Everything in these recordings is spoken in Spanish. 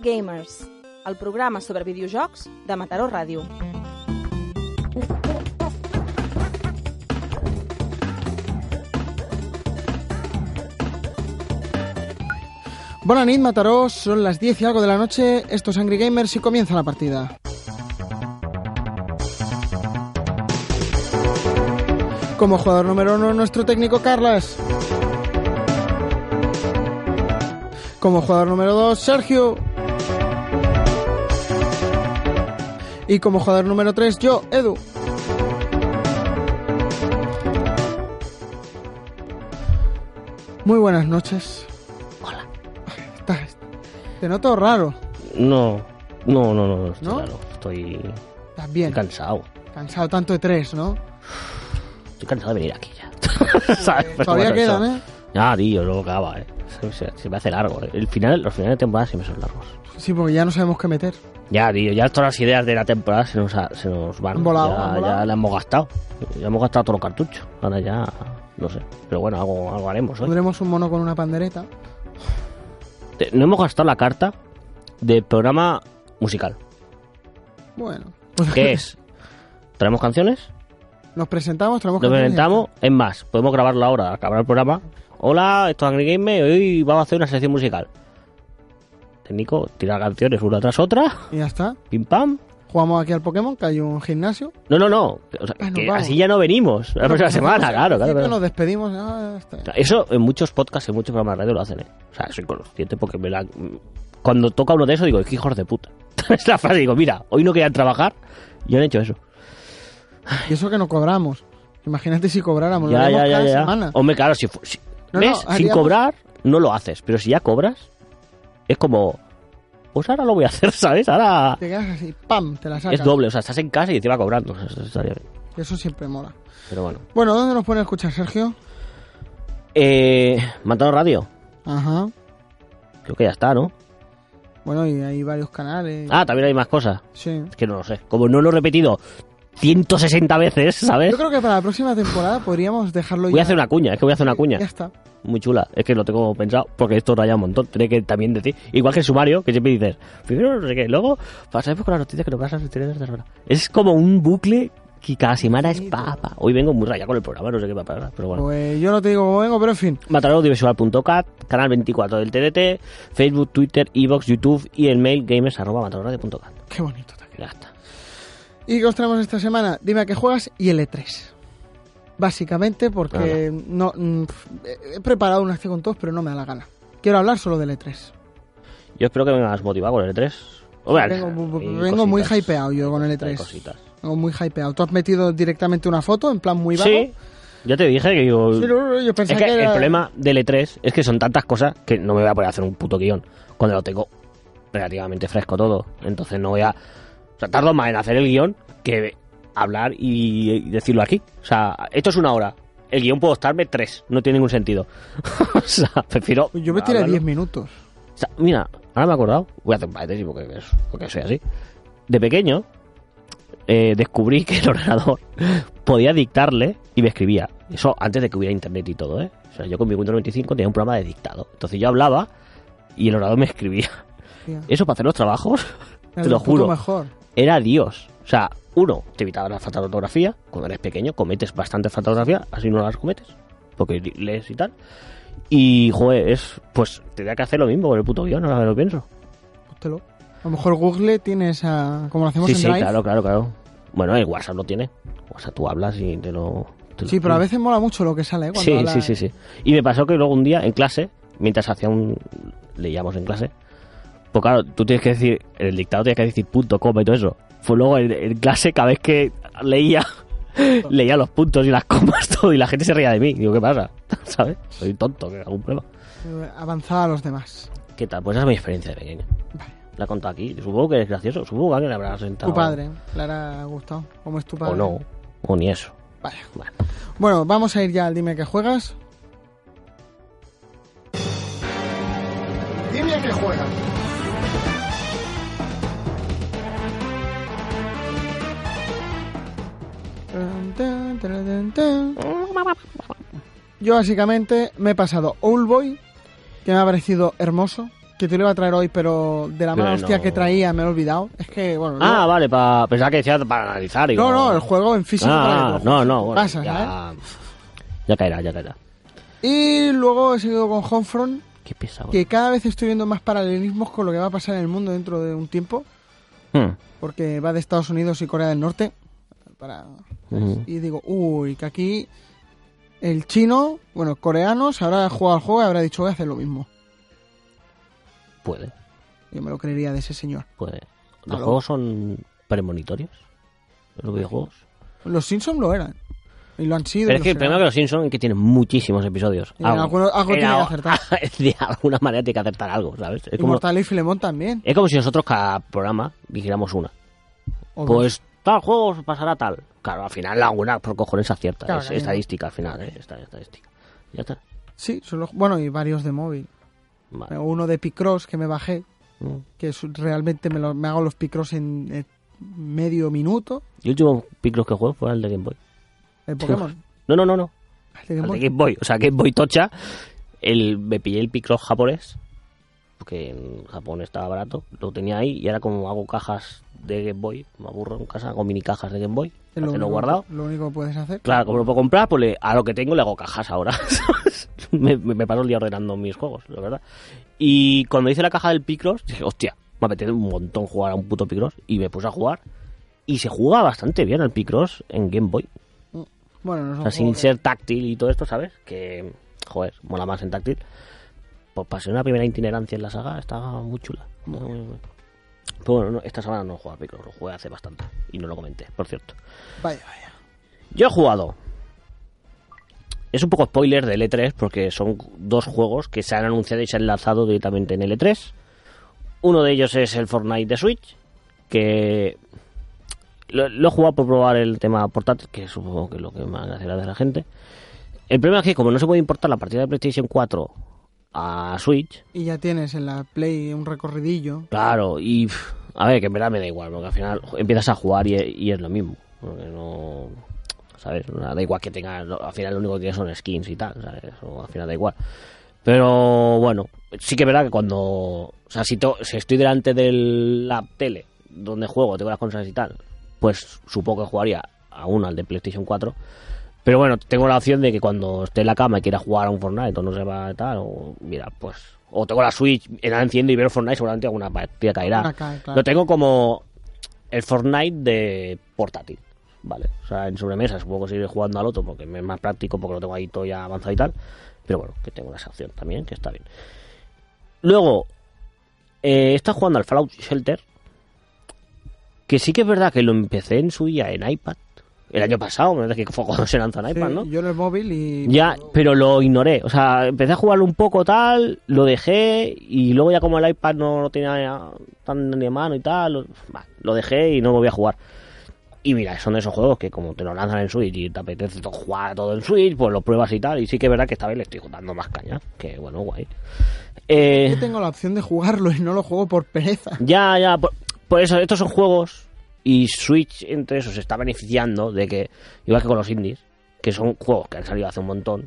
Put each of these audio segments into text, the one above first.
Gamers, el programa sobre videojocs de Mataró Ràdio. Buenas noches, Mataró, son las 10 y algo de la noche, esto es Angry Gamers y comienza la partida. Como jugador número 1, nuestro técnico Carlas. Como jugador número 2, Sergio. Y como jugador número 3, yo, Edu. Muy buenas noches. Hola. Te noto raro. No, estoy ¿No? raro. Estoy También. cansado. Cansado tanto de 3, ¿no? Estoy cansado de venir aquí ya. ¿Sabes? Pues Todavía bueno, quedan, eso. ¿eh? Ya, tío, luego acaba, Se me hace largo, Los finales de temporada siempre son largos. Sí, porque ya no sabemos qué meter. Ya, tío, ya todas las ideas de la temporada se nos van. Han volado, ya, han volado. ya las hemos gastado. Ya hemos gastado todos los cartuchos. Ahora ya, no sé. Pero bueno, algo haremos hoy. Pondremos un mono con una pandereta. No hemos gastado la carta del programa musical. Bueno. ¿Qué es? ¿Traemos canciones? Nos presentamos, traemos Nos canciones y ya presentamos, es más, podemos grabarlo ahora, acabar el programa. Hola, esto es Angry Game y hoy vamos a hacer una selección musical. Técnico, tira canciones una tras otra, está. Y ya está. pim pam. Jugamos aquí al Pokémon, que hay un gimnasio. No. O sea, Nos que vamos. así ya no venimos la próxima semana, claro. Nos despedimos. Ya está. O sea, eso en muchos podcasts, en muchos programas de radio lo hacen, O sea, soy consciente porque cuando toca uno de esos digo, qué hijos de puta. Es la frase, digo, mira, hoy no querían trabajar y han hecho eso. Y eso que no cobramos. Imagínate si cobráramos. Lo Ya. haremos cada semana. Hombre, claro, No, ¿ves? Sin haríamos- cobrar no lo haces, pero si ya cobras, es como, pues ahora lo voy a hacer, ¿sabes? Ahora Te quedas así, ¡pam! Te la sacas. es doble, o sea, estás en casa y te va cobrando, o sea, eso estaría bien. Eso siempre mola. Pero bueno. Bueno, ¿dónde nos pueden escuchar, Sergio? Matado Radio, Ajá. creo que ya está, ¿no? Bueno, y hay varios canales. Ah, también hay más cosas, Sí. es que no lo sé. Como no lo he repetido 160 veces, ¿sabes? Yo creo que para la próxima temporada podríamos dejarlo Voy a ya. hacer una cuña, es que voy a hacer una cuña. Ya está. Muy chula, es que lo tengo pensado, porque esto raya un montón. Tiene que también decir, igual que el sumario, que siempre dices, primero no sé qué, luego pasamos con las noticias que no pasan. Es como un bucle que cada semana es papa. Hoy vengo muy rayado con el programa, no sé qué va a pasar, pero bueno. Pues yo no te digo cómo vengo, pero en fin. Mataraudiovisual.cat, canal 24 del TDT, Facebook, Twitter, Evox, YouTube y el mail gamers@mataraudio.cat. Qué bonito te queda. Ya está. ¿Y qué os traemos esta semana? Dime a qué juegas y el E3. Básicamente porque he preparado una acción con todos, pero no me da la gana. Quiero hablar solo del E3. Yo espero que me hayas motivado con el E3. Hombre, Vengo muy cositas. hypeado yo con el Hay E3. cositas. Vengo muy hypeado. ¿Tú has metido directamente una foto en plan muy vago? Sí, ya te dije que digo... Sí, no, yo pensaba Es que era... el problema del E3 es que son tantas cosas que no me voy a poder hacer un puto guión cuando lo tengo relativamente fresco todo. Entonces no voy a... O sea, tardo más en hacer el guión que hablar y decirlo aquí. O sea, esto es 1 hora. El guión puedo estarme 3. No tiene ningún sentido. O sea, prefiero... Yo me tiré hablarlo. 10 minutos. O sea, mira, ahora me he acordado. Voy a hacer un paréntesis porque soy así. De pequeño descubrí que el ordenador podía dictarle y me escribía. Eso antes de que hubiera internet y todo, O sea, yo con mi Windows 95 tenía un programa de dictado. Entonces yo hablaba y el ordenador me escribía. Tía. Eso para hacer los trabajos, Era te lo un puto juro, mejor. era Dios. O sea, uno, te evitaba la falta de ortografía. Cuando eres pequeño cometes bastante falta de ortografía, así no las cometes, porque lees y tal. Y, joder, pues tendría que hacer lo mismo con el puto guión, ahora que lo pienso. Póntelo. A lo mejor Google tiene esa... Como lo hacemos Sí, en sí, Drive. claro. Bueno, el WhatsApp lo tiene. O sea, tú hablas y te lo Sí, pero a veces mola mucho lo que sale, cuando Sí, habla- sí. Y me pasó que luego un día en clase, mientras leíamos en clase, pues claro, tú tienes que decir, en el dictado tienes que decir punto, coma y todo eso. Pues luego en clase, cada vez que leía los puntos y las comas, todo, y la gente se reía de mí. Digo, ¿qué pasa? ¿Sabes? Soy tonto, que algún problema. Avanzaba a los demás. ¿Qué tal? Pues esa es mi experiencia de pequeño. Vale. La he contado aquí. Supongo que es gracioso. Supongo que alguien le habrá sentado. Tu padre, le habrá gustado. ¿Cómo es tu padre? O no. O ni eso. Vaya. Vale. Bueno, vamos a ir ya al Dime que juegas. Dime que juegas. Yo básicamente me he pasado Oldboy, que me ha parecido hermoso. Que te lo iba a traer hoy, pero de la mala Pero hostia no. que traía me he olvidado. Es que, bueno... Ah, vale, pensaba que decía para analizar. Digo, No, el juego en físico... para que te lo juegues. No, bueno, Pasa, ¿sabes? ya caerá. Y luego he seguido con Homefront, Qué pesado. que cada vez estoy viendo más paralelismos con lo que va a pasar en el mundo dentro de un tiempo, porque va de Estados Unidos y Corea del Norte. Y digo, uy, que aquí el chino, bueno, coreano, se habrá jugado al juego y habrá dicho, voy a hacer lo mismo. Puede. Yo me lo creería de ese señor. ¿Los Claro. juegos son premonitorios? ¿Los videojuegos? Los Simpsons lo eran. Y lo han sido. Pero y es lo que el serán. problema es que los Simpsons es que tienen muchísimos episodios. Y algo tiene que acertar. De alguna manera tiene que acertar algo, ¿sabes? Es Y como, Mortal y Filemón también. es como si nosotros cada programa dijéramos una. O Pues tal juego pasará tal. Claro, al final alguna por cojones acierta. Claro, es claro. estadística al final, estadística. Ya está. sí, bueno, y varios de móvil. Vale. Uno de Picross que me bajé, Mm. que realmente me hago los Picross en medio minuto. Y el último Picross que jugué fue el de Game Boy. El Pokémon. No. El de Game El de Boy. Game Boy. O sea, Game Boy tocha. Me pillé el Picross japonés. Porque en Japón estaba barato. Lo tenía ahí y ahora como hago cajas de Game Boy, me aburro en casa, hago mini cajas de Game Boy. Es lo Lo único, guardado. lo único que puedes hacer. Claro, como lo puedo comprar, pues a lo que tengo le hago cajas ahora. me paso el día ordenando mis juegos, la verdad. Y cuando hice la caja del Picross, dije, hostia, me apetece un montón jugar a un puto Picross. Y me puse a jugar. Y se juega bastante bien al Picross en Game Boy. Bueno, no O son sea, sin juegos ser táctil y todo esto, ¿sabes? Que, joder, mola más en táctil. Pues pasé una primera itinerancia en la saga, estaba muy chula. Pero bueno, esta semana no he jugado al Picross, lo jugué hace bastante. Y no lo comenté, por cierto. Vaya. Yo he jugado. Es un poco spoiler del E3 porque son dos juegos que se han anunciado y se han lanzado directamente en el E3. Uno de ellos es el Fortnite de Switch, que lo he jugado por probar el tema portátil, que supongo que es lo que más hace gracia a la gente. El problema es que como no se puede importar la partida de PlayStation 4 a Switch, Y ya tienes en la Play un recorridillo. claro, y a ver, que en verdad me da igual, porque al final empiezas a jugar y es lo mismo. Porque no, ¿sabes? Da igual que tengas, al final lo único que tienes son skins y tal, ¿sabes? O al final da igual. Pero bueno, sí que es verdad que cuando, o sea, si estoy delante de la tele donde juego, tengo las consolas y tal, pues supongo que jugaría aún al de PlayStation 4. Pero bueno, tengo la opción de que cuando esté en la cama y quiera jugar a un Fortnite o no se va a tal, o mira, pues, o tengo la Switch, la enciendo y veo Fortnite, seguramente alguna partida caerá. Una cae, claro. Lo tengo como el Fortnite de portátil, ¿vale? O sea, en sobremesa supongo que seguiré jugando al otro porque me es más práctico, porque lo tengo ahí todo ya avanzado y tal. Pero bueno, que tengo esa opción también, que está bien. Luego, está jugando al Fallout Shelter, que sí que es verdad que lo empecé en su día en iPad. El año pasado, me parece que fue cuando se lanzó en iPad, Sí, ¿no? yo en el móvil y... Ya, pero lo ignoré. O sea, empecé a jugarlo un poco tal, lo dejé y luego ya como el iPad no lo tenía tan de mano y tal, lo dejé y no volví a jugar. Y mira, son de esos juegos que como te lo lanzan en Switch y te apetece jugar todo en Switch, pues lo pruebas y tal. Y sí que es verdad que esta vez le estoy dando más caña. Que bueno, guay. Yo tengo la opción de jugarlo y no lo juego por pereza. Ya, por eso, estos son juegos y Switch entre esos se está beneficiando de que, igual que con los indies, que son juegos que han salido hace un montón,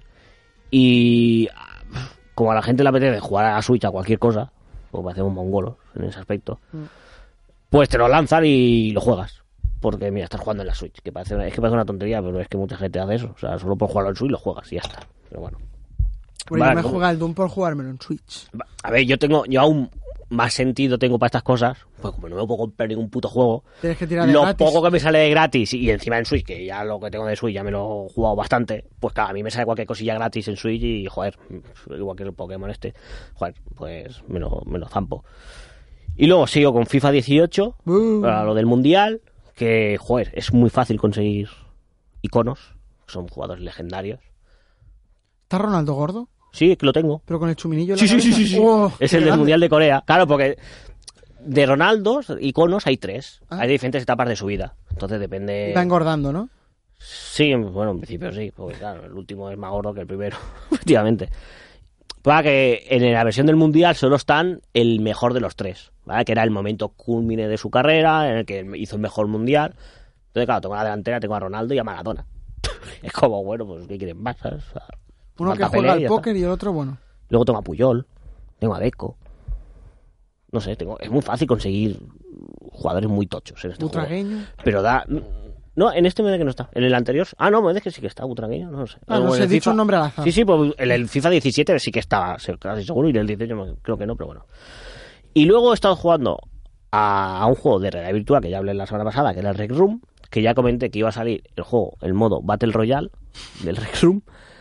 y como a la gente le apetece jugar a la Switch a cualquier cosa, pues parecemos mongolos en ese aspecto, pues te lo lanzan y lo juegas. Porque mira, estás jugando en la Switch, que parece una tontería, pero es que mucha gente hace eso. O sea, solo por jugarlo en Switch lo juegas y ya está. Pero bueno. Bueno, Vale, yo me ¿cómo? juega el Doom por jugármelo en Switch. A ver, yo aún más sentido tengo para estas cosas, pues como no me puedo comprar ningún puto juego, Tienes que tirar de lo gratis. poco que me sale de gratis y encima en Switch, que ya lo que tengo de Switch ya me lo he jugado bastante, pues claro, a mí me sale cualquier cosilla gratis en Switch y joder, igual que el Pokémon joder, pues me lo zampo. Y luego sigo con FIFA 18 para lo del Mundial, que joder, es muy fácil conseguir iconos, son jugadores legendarios. ¿Está Ronaldo gordo? Sí, que lo tengo. Pero con el chuminillo en Sí, la sí, cabeza. sí, sí. Oh, Es qué el del grande. Mundial de Corea. Claro, porque de Ronaldo, iconos hay 3. Ah. Hay diferentes etapas de su vida. Entonces depende... Va engordando, ¿no? Sí, bueno, en principio sí. Porque claro, el último es más gordo que el primero. Efectivamente. Para que en la versión del Mundial solo están el mejor de los 3. ¿Vale? Que era el momento cúlmine de su carrera, en el que hizo el mejor Mundial. Entonces, claro, tengo a la delantera, tengo a Ronaldo y a Maradona. Es como, bueno, pues ¿qué quieren más? ¿Sabes? O sea, Uno que falta juega Pelé y al ya póker está. y el otro, bueno. Luego tengo a Puyol, tengo a Deco. no sé, es muy fácil conseguir jugadores muy tochos en este Butragueño. juego. Pero no, en este me dice que no está. En el anterior... no, me dice que sí que está, Butragueño, no lo sé. No sé, he dicho un nombre al azar. Sí, pues en el FIFA 17 sí que estaba, casi seguro, y en el 18 creo que no, pero bueno. Y luego he estado jugando a un juego de realidad virtual que ya hablé la semana pasada, que era el Rec Room, que ya comenté que iba a salir el modo Battle Royale del Rec Room.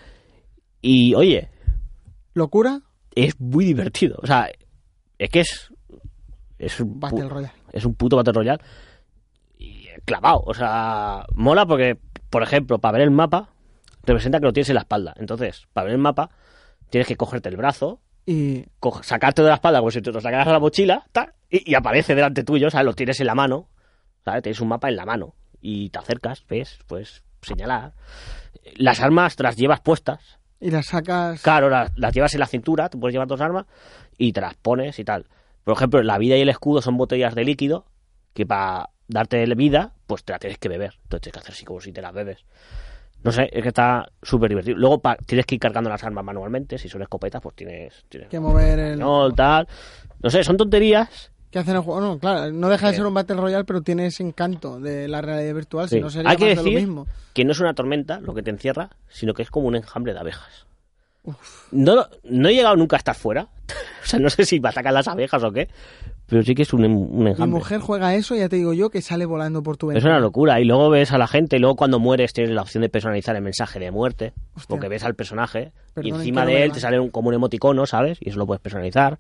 Y, oye... ¿Locura? Es muy divertido. O sea, es que es un Battle Royale. Es un puto Battle Royale y clavado. O sea, mola porque, por ejemplo, para ver el mapa, representa que lo tienes en la espalda. Entonces, para ver el mapa, tienes que cogerte el brazo y sacarte de la espalda como si te lo sacaras a la mochila y aparece delante tuyo, ¿sabes? Lo tienes en la mano, ¿sabes? Tienes un mapa en la mano y te acercas, ves, pues señalar. Las armas te las llevas puestas. Y las sacas... Claro, las llevas en la cintura, te puedes llevar 2 armas y te las pones y tal. Por ejemplo, la vida y el escudo son botellas de líquido que para darte vida, pues te la tienes que beber. Entonces tienes que hacer así como si te las bebes. No sé, es que está súper divertido. Luego tienes que ir cargando las armas manualmente. Si son escopetas, pues tienes que mover el... tal. No sé, son tonterías. ¿Qué hacen el juego? No, claro, no deja de ser un Battle Royale, pero tiene ese encanto de la realidad virtual, sí. Si no sería Hay que más decir de lo mismo. Que no es una tormenta lo que te encierra, sino que es como un enjambre de abejas. No he llegado nunca a estar fuera. O sea, no sé si atacan las abejas o qué, pero sí que es un enjambre. Mi mujer juega eso, ya te digo yo, que sale volando por tu ventana. Es una locura. Y luego ves a la gente, y luego cuando mueres tienes la opción de personalizar el mensaje de muerte. Hostia. Porque ves al personaje y encima de él te sale como un emoticono, ¿sabes? Y eso lo puedes personalizar.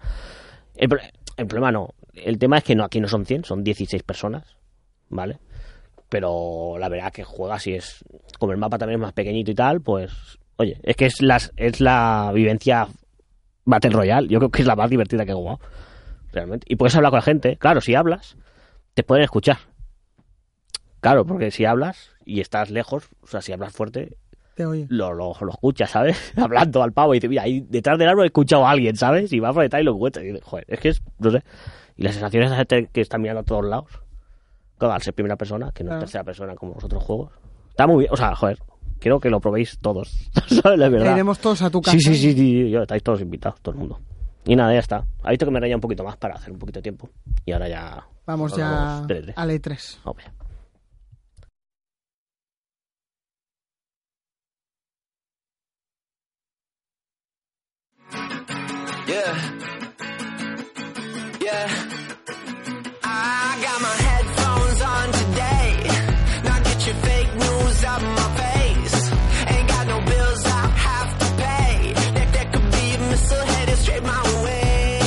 El problema no. El tema es que aquí no son 100, son 16 personas, ¿vale? Pero la verdad que juegas y es... Como el mapa también es más pequeñito y tal, pues... Oye, es que es la vivencia Battle Royale. Yo creo que es la más divertida que he jugado, realmente. Y puedes hablar con la gente. Claro, si hablas, te pueden escuchar. Claro, porque si hablas y estás lejos, o sea, si hablas fuerte, te oye. Lo escuchas, ¿sabes? Hablando al pavo y dice, mira, ahí detrás del árbol he escuchado a alguien, ¿sabes? Y va por detrás y lo encuentra. Y dice, joder, es que no sé. Y las sensaciones de gente que está mirando a todos lados, claro, al ser primera persona, que no es tercera persona como los otros juegos, está muy bien. O sea, joder, quiero que lo probéis todos, ¿sabes? La verdad. Iremos todos a tu casa. Sí, estáis todos invitados, todo el mundo. Y nada, ya está. Ha visto que me raya un poquito más para hacer un poquito de tiempo. Y ahora ya... Vamos ya al E3. Obvio. Yeah, I got my headphones on today. Now get your fake news out of my face. Ain't got no bills I have to pay. There could be a missile headed straight my way.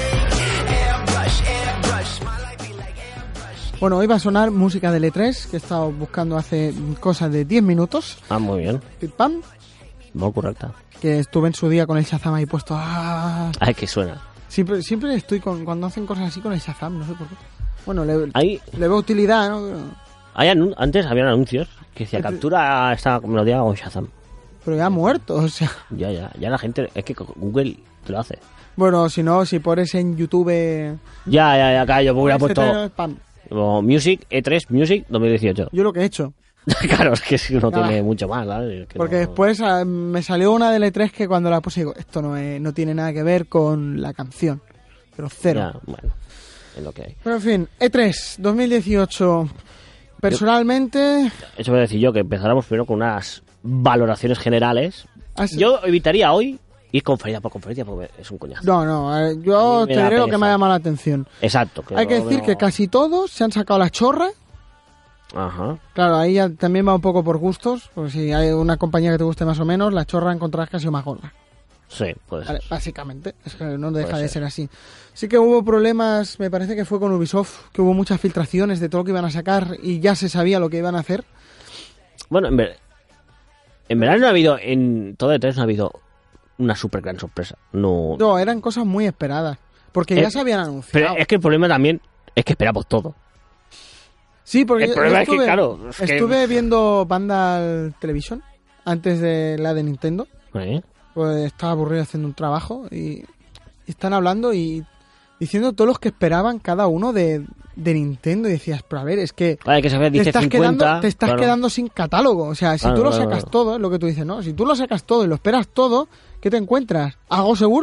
Airbrush, my life be like airbrush. Bueno, hoy va a sonar música del E3, que he estado buscando hace cosas de 10 minutos. Muy bien. Pim pam. Muy correcta. Que estuve en su día con el Shazam ahí puesto. Ay, que suena. Siempre estoy cuando hacen cosas así con el Shazam, no sé por qué. Bueno, le veo utilidad, ¿no? Antes habían anuncios que decía captura esta melodía con Shazam. Pero ya ha muerto, o sea. Ya la gente, es que Google te lo hace. Bueno, si pones en YouTube... Ya, yo hubiera puesto... Spam. Music, E3 Music 2018. Yo lo que he hecho. Claro, es que no tiene mucho más, ¿sabes? Porque después me salió una de E3 que cuando la puse digo, esto no tiene nada que ver con la canción. Pero cero. Ya, bueno, es lo que hay. Pero en fin, E3 2018. Personalmente... Eso voy a decir yo, que empezáramos primero con unas valoraciones generales. ¿Sí? Yo evitaría hoy ir conferencia por conferencia porque es un coñazo. No, yo te diré lo que me ha llamado la atención. Exacto. Hay que decir que casi todos se han sacado la chorra. Ajá. Claro, ahí ya también va un poco por gustos, porque si hay una compañía que te guste más o menos, la chorra encontrarás que ha sido más gorda. Sí, puede ser. Básicamente, es que no deja de ser así. Sí que hubo problemas, me parece que fue con Ubisoft, que hubo muchas filtraciones de todo lo que iban a sacar y ya se sabía lo que iban a hacer. Bueno, en verdad no ha habido, en todo E3 no ha habido una súper gran sorpresa. No, eran cosas muy esperadas, porque ya se habían anunciado. Pero es que el problema también es que esperamos todo. Sí, porque el problema es que, claro... estuve viendo Vandal Television antes de la de Nintendo. Pues estaba aburrido haciendo un trabajo y están hablando y diciendo todos los que esperaban cada uno de Nintendo y decías, pero a ver, es que, vale, que se dice te estás quedando sin catálogo. O sea, si tú lo sacas todo, es lo que tú dices, ¿no? Si tú lo sacas todo y lo esperas todo, ¿qué te encuentras? Algo seguro.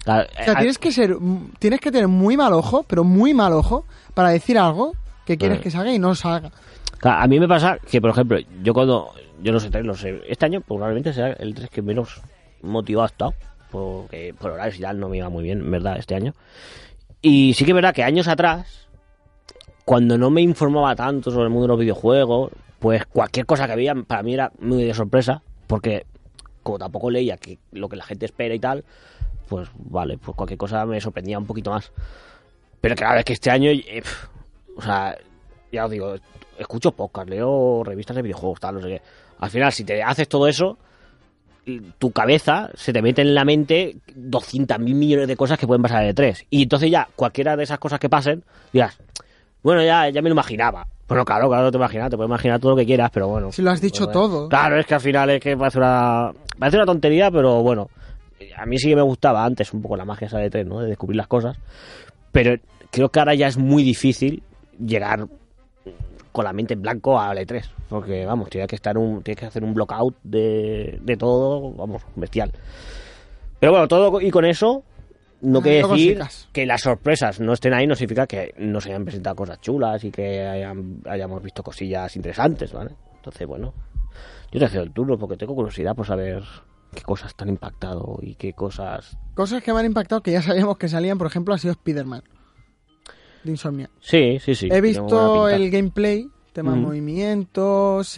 Claro, O sea, tienes que tener muy mal ojo, pero muy mal ojo, para decir algo que quieres que salga y no salga. Claro, a mí me pasa que, por ejemplo, yo no sé, este año probablemente será el 3 que menos motivado he estado, porque por horarios y tal no me iba muy bien, en verdad, este año. Y sí que es verdad que años atrás, cuando no me informaba tanto sobre el mundo de los videojuegos, pues cualquier cosa que había para mí era muy de sorpresa, porque como tampoco leía lo que la gente espera y tal, pues vale, pues cualquier cosa me sorprendía un poquito más. Pero claro, es que este año, o sea, ya os digo, escucho podcast, leo revistas de videojuegos, tal, no sé qué. Al final, si te haces todo eso, tu cabeza se te mete en la mente 200.000 millones de cosas que pueden pasar de E3. Y entonces ya, cualquiera de esas cosas que pasen, dirás, bueno, ya me lo imaginaba. Bueno, claro, te puedes imaginar todo lo que quieras, pero bueno. Si lo has dicho todo. Claro, es que al final es que parece una tontería, pero bueno. A mí sí que me gustaba antes un poco la magia esa de E3, ¿no? De descubrir las cosas. Pero creo que ahora ya es muy difícil llegar con la mente en blanco a E3. Porque, vamos, tienes que hacer un blockout de todo, vamos, bestial. Pero bueno, todo y con eso, no quiere decir que las sorpresas no estén ahí, no significa que no se hayan presentado cosas chulas y que hayamos visto cosillas interesantes, ¿vale? Entonces, bueno, yo te cedo el turno porque tengo curiosidad por saber qué cosas te han impactado y qué cosas... Cosas que me han impactado que ya sabíamos que salían, por ejemplo, ha sido Spider-Man de Insomniac. Sí. He visto el gameplay, temas movimientos,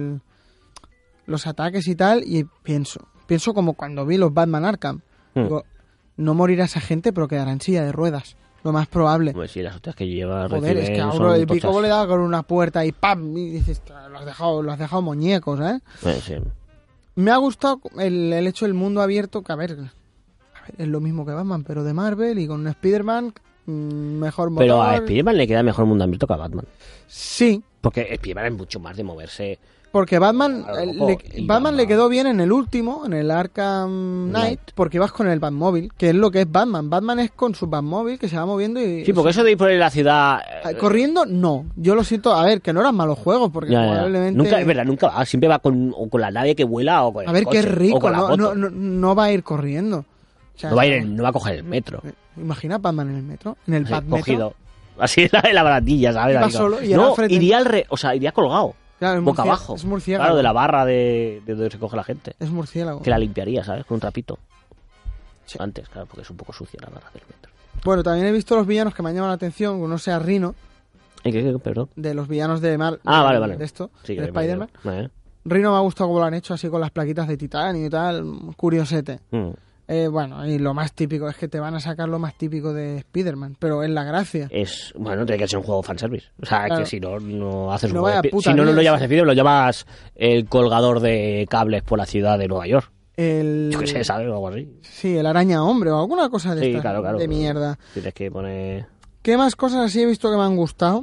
los ataques y tal, y pienso como cuando vi los Batman Arkham. Digo, no morirá esa gente, pero quedará en silla de ruedas. Lo más probable. Pues sí, las hostias que lleva... Joder, es que ahora el pico le daba con una puerta y ¡pam! Y dices, lo has dejado muñecos, ¿eh? Sí. Me ha gustado el hecho del mundo abierto, que a ver, es lo mismo que Batman, pero de Marvel y con un Spider-Man mejor motor. Pero a Spider-Man le queda mejor mundo abierto que a Batman. Sí. Porque Spider-Man es mucho más de moverse. Porque Batman le quedó bien en el último, en el Arkham Knight, porque vas con el Batmóvil, que es lo que es Batman. Batman es con su Batmóvil que se va moviendo y... Sí, porque eso de ir por ahí la ciudad... Corriendo, no. Yo lo siento, a ver, que no eran malos juegos, porque probablemente... Nunca, es verdad, nunca va. Siempre va con la nave que vuela o con el A ver, coche, qué rico, o con la moto. No va a ir corriendo. O sea, no va a coger el metro. Imagina Batman en el metro, en el Batmetro. Cogido. Así en la barandilla, ¿sabes? Iba solo y no, iría colgado. Claro, boca abajo. Es murciélago. Claro, de la barra de donde se coge la gente. Es murciélago. Que la limpiaría, ¿sabes? Con un trapito. Sí. Antes, claro, porque es un poco sucia la barra del metro. Bueno, también he visto los villanos que me han llamado la atención. Uno sea Rhino. ¿Qué? Perdón. De los villanos de Marvel. Vale. De esto, sí, de Spider-Man. Rhino me ha gustado como lo han hecho, así con las plaquitas de titanio y tal. Curiosete. Bueno, y lo más típico es que te van a sacar lo más típico de Spider-Man, pero es la gracia. Bueno, tiene que ser un juego fanservice. O sea, claro, que si no haces un no juego si no lo llamas Spider-Man, lo llamas el colgador de cables por la ciudad de Nueva York. Yo qué sé, ¿sabes? O algo así. Sí, el araña hombre o alguna cosa de esta, claro, de mierda. Tienes que poner... ¿Qué más cosas así he visto que me han gustado?